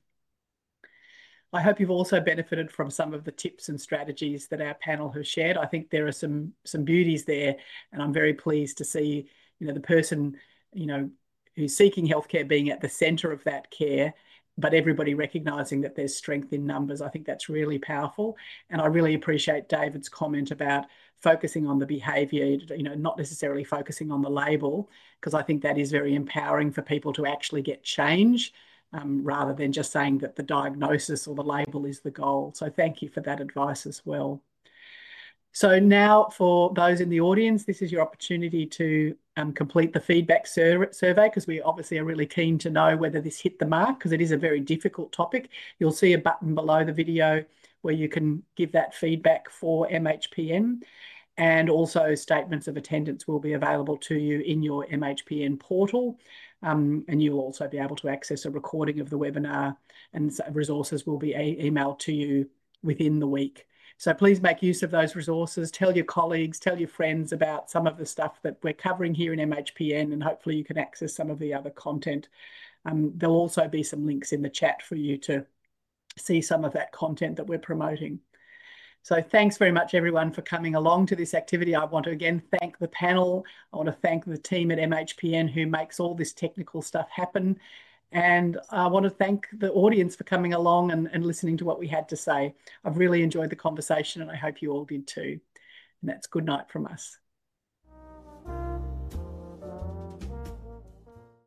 I hope you've also benefited from some of the tips and strategies that our panel has shared. I think there are some some beauties there, and I'm very pleased to see, you know, the person, you know, who's seeking healthcare being at the centre of that care, but everybody recognising that there's strength in numbers. I think that's really powerful, and I really appreciate David's comment about focusing on the behaviour, you know, not necessarily focusing on the label, because I think that is very empowering for people to actually get change. Um, rather than just saying that the diagnosis or the label is the goal. So thank you for that advice as well. So now for those in the audience, this is your opportunity to um, complete the feedback sur survey, because we obviously are really keen to know whether this hit the mark, because it is a very difficult topic. You'll see a button below the video where you can give that feedback for M H P N. And also statements of attendance will be available to you in your M H P N portal. Um, and you'll also be able to access a recording of the webinar, and resources will be emailed to you within the week. So please make use of those resources. Tell your colleagues, tell your friends about some of the stuff that we're covering here in M H P N, and hopefully you can access some of the other content. Um, there'll also be some links in the chat for you to see some of that content that we're promoting. So thanks very much, everyone, for coming along to this activity. I want to again thank the panel. I want to thank the team at M H P N who makes all this technical stuff happen. And I want to thank the audience for coming along and, and listening to what we had to say. I've really enjoyed the conversation, and I hope you all did too. And that's good night from us.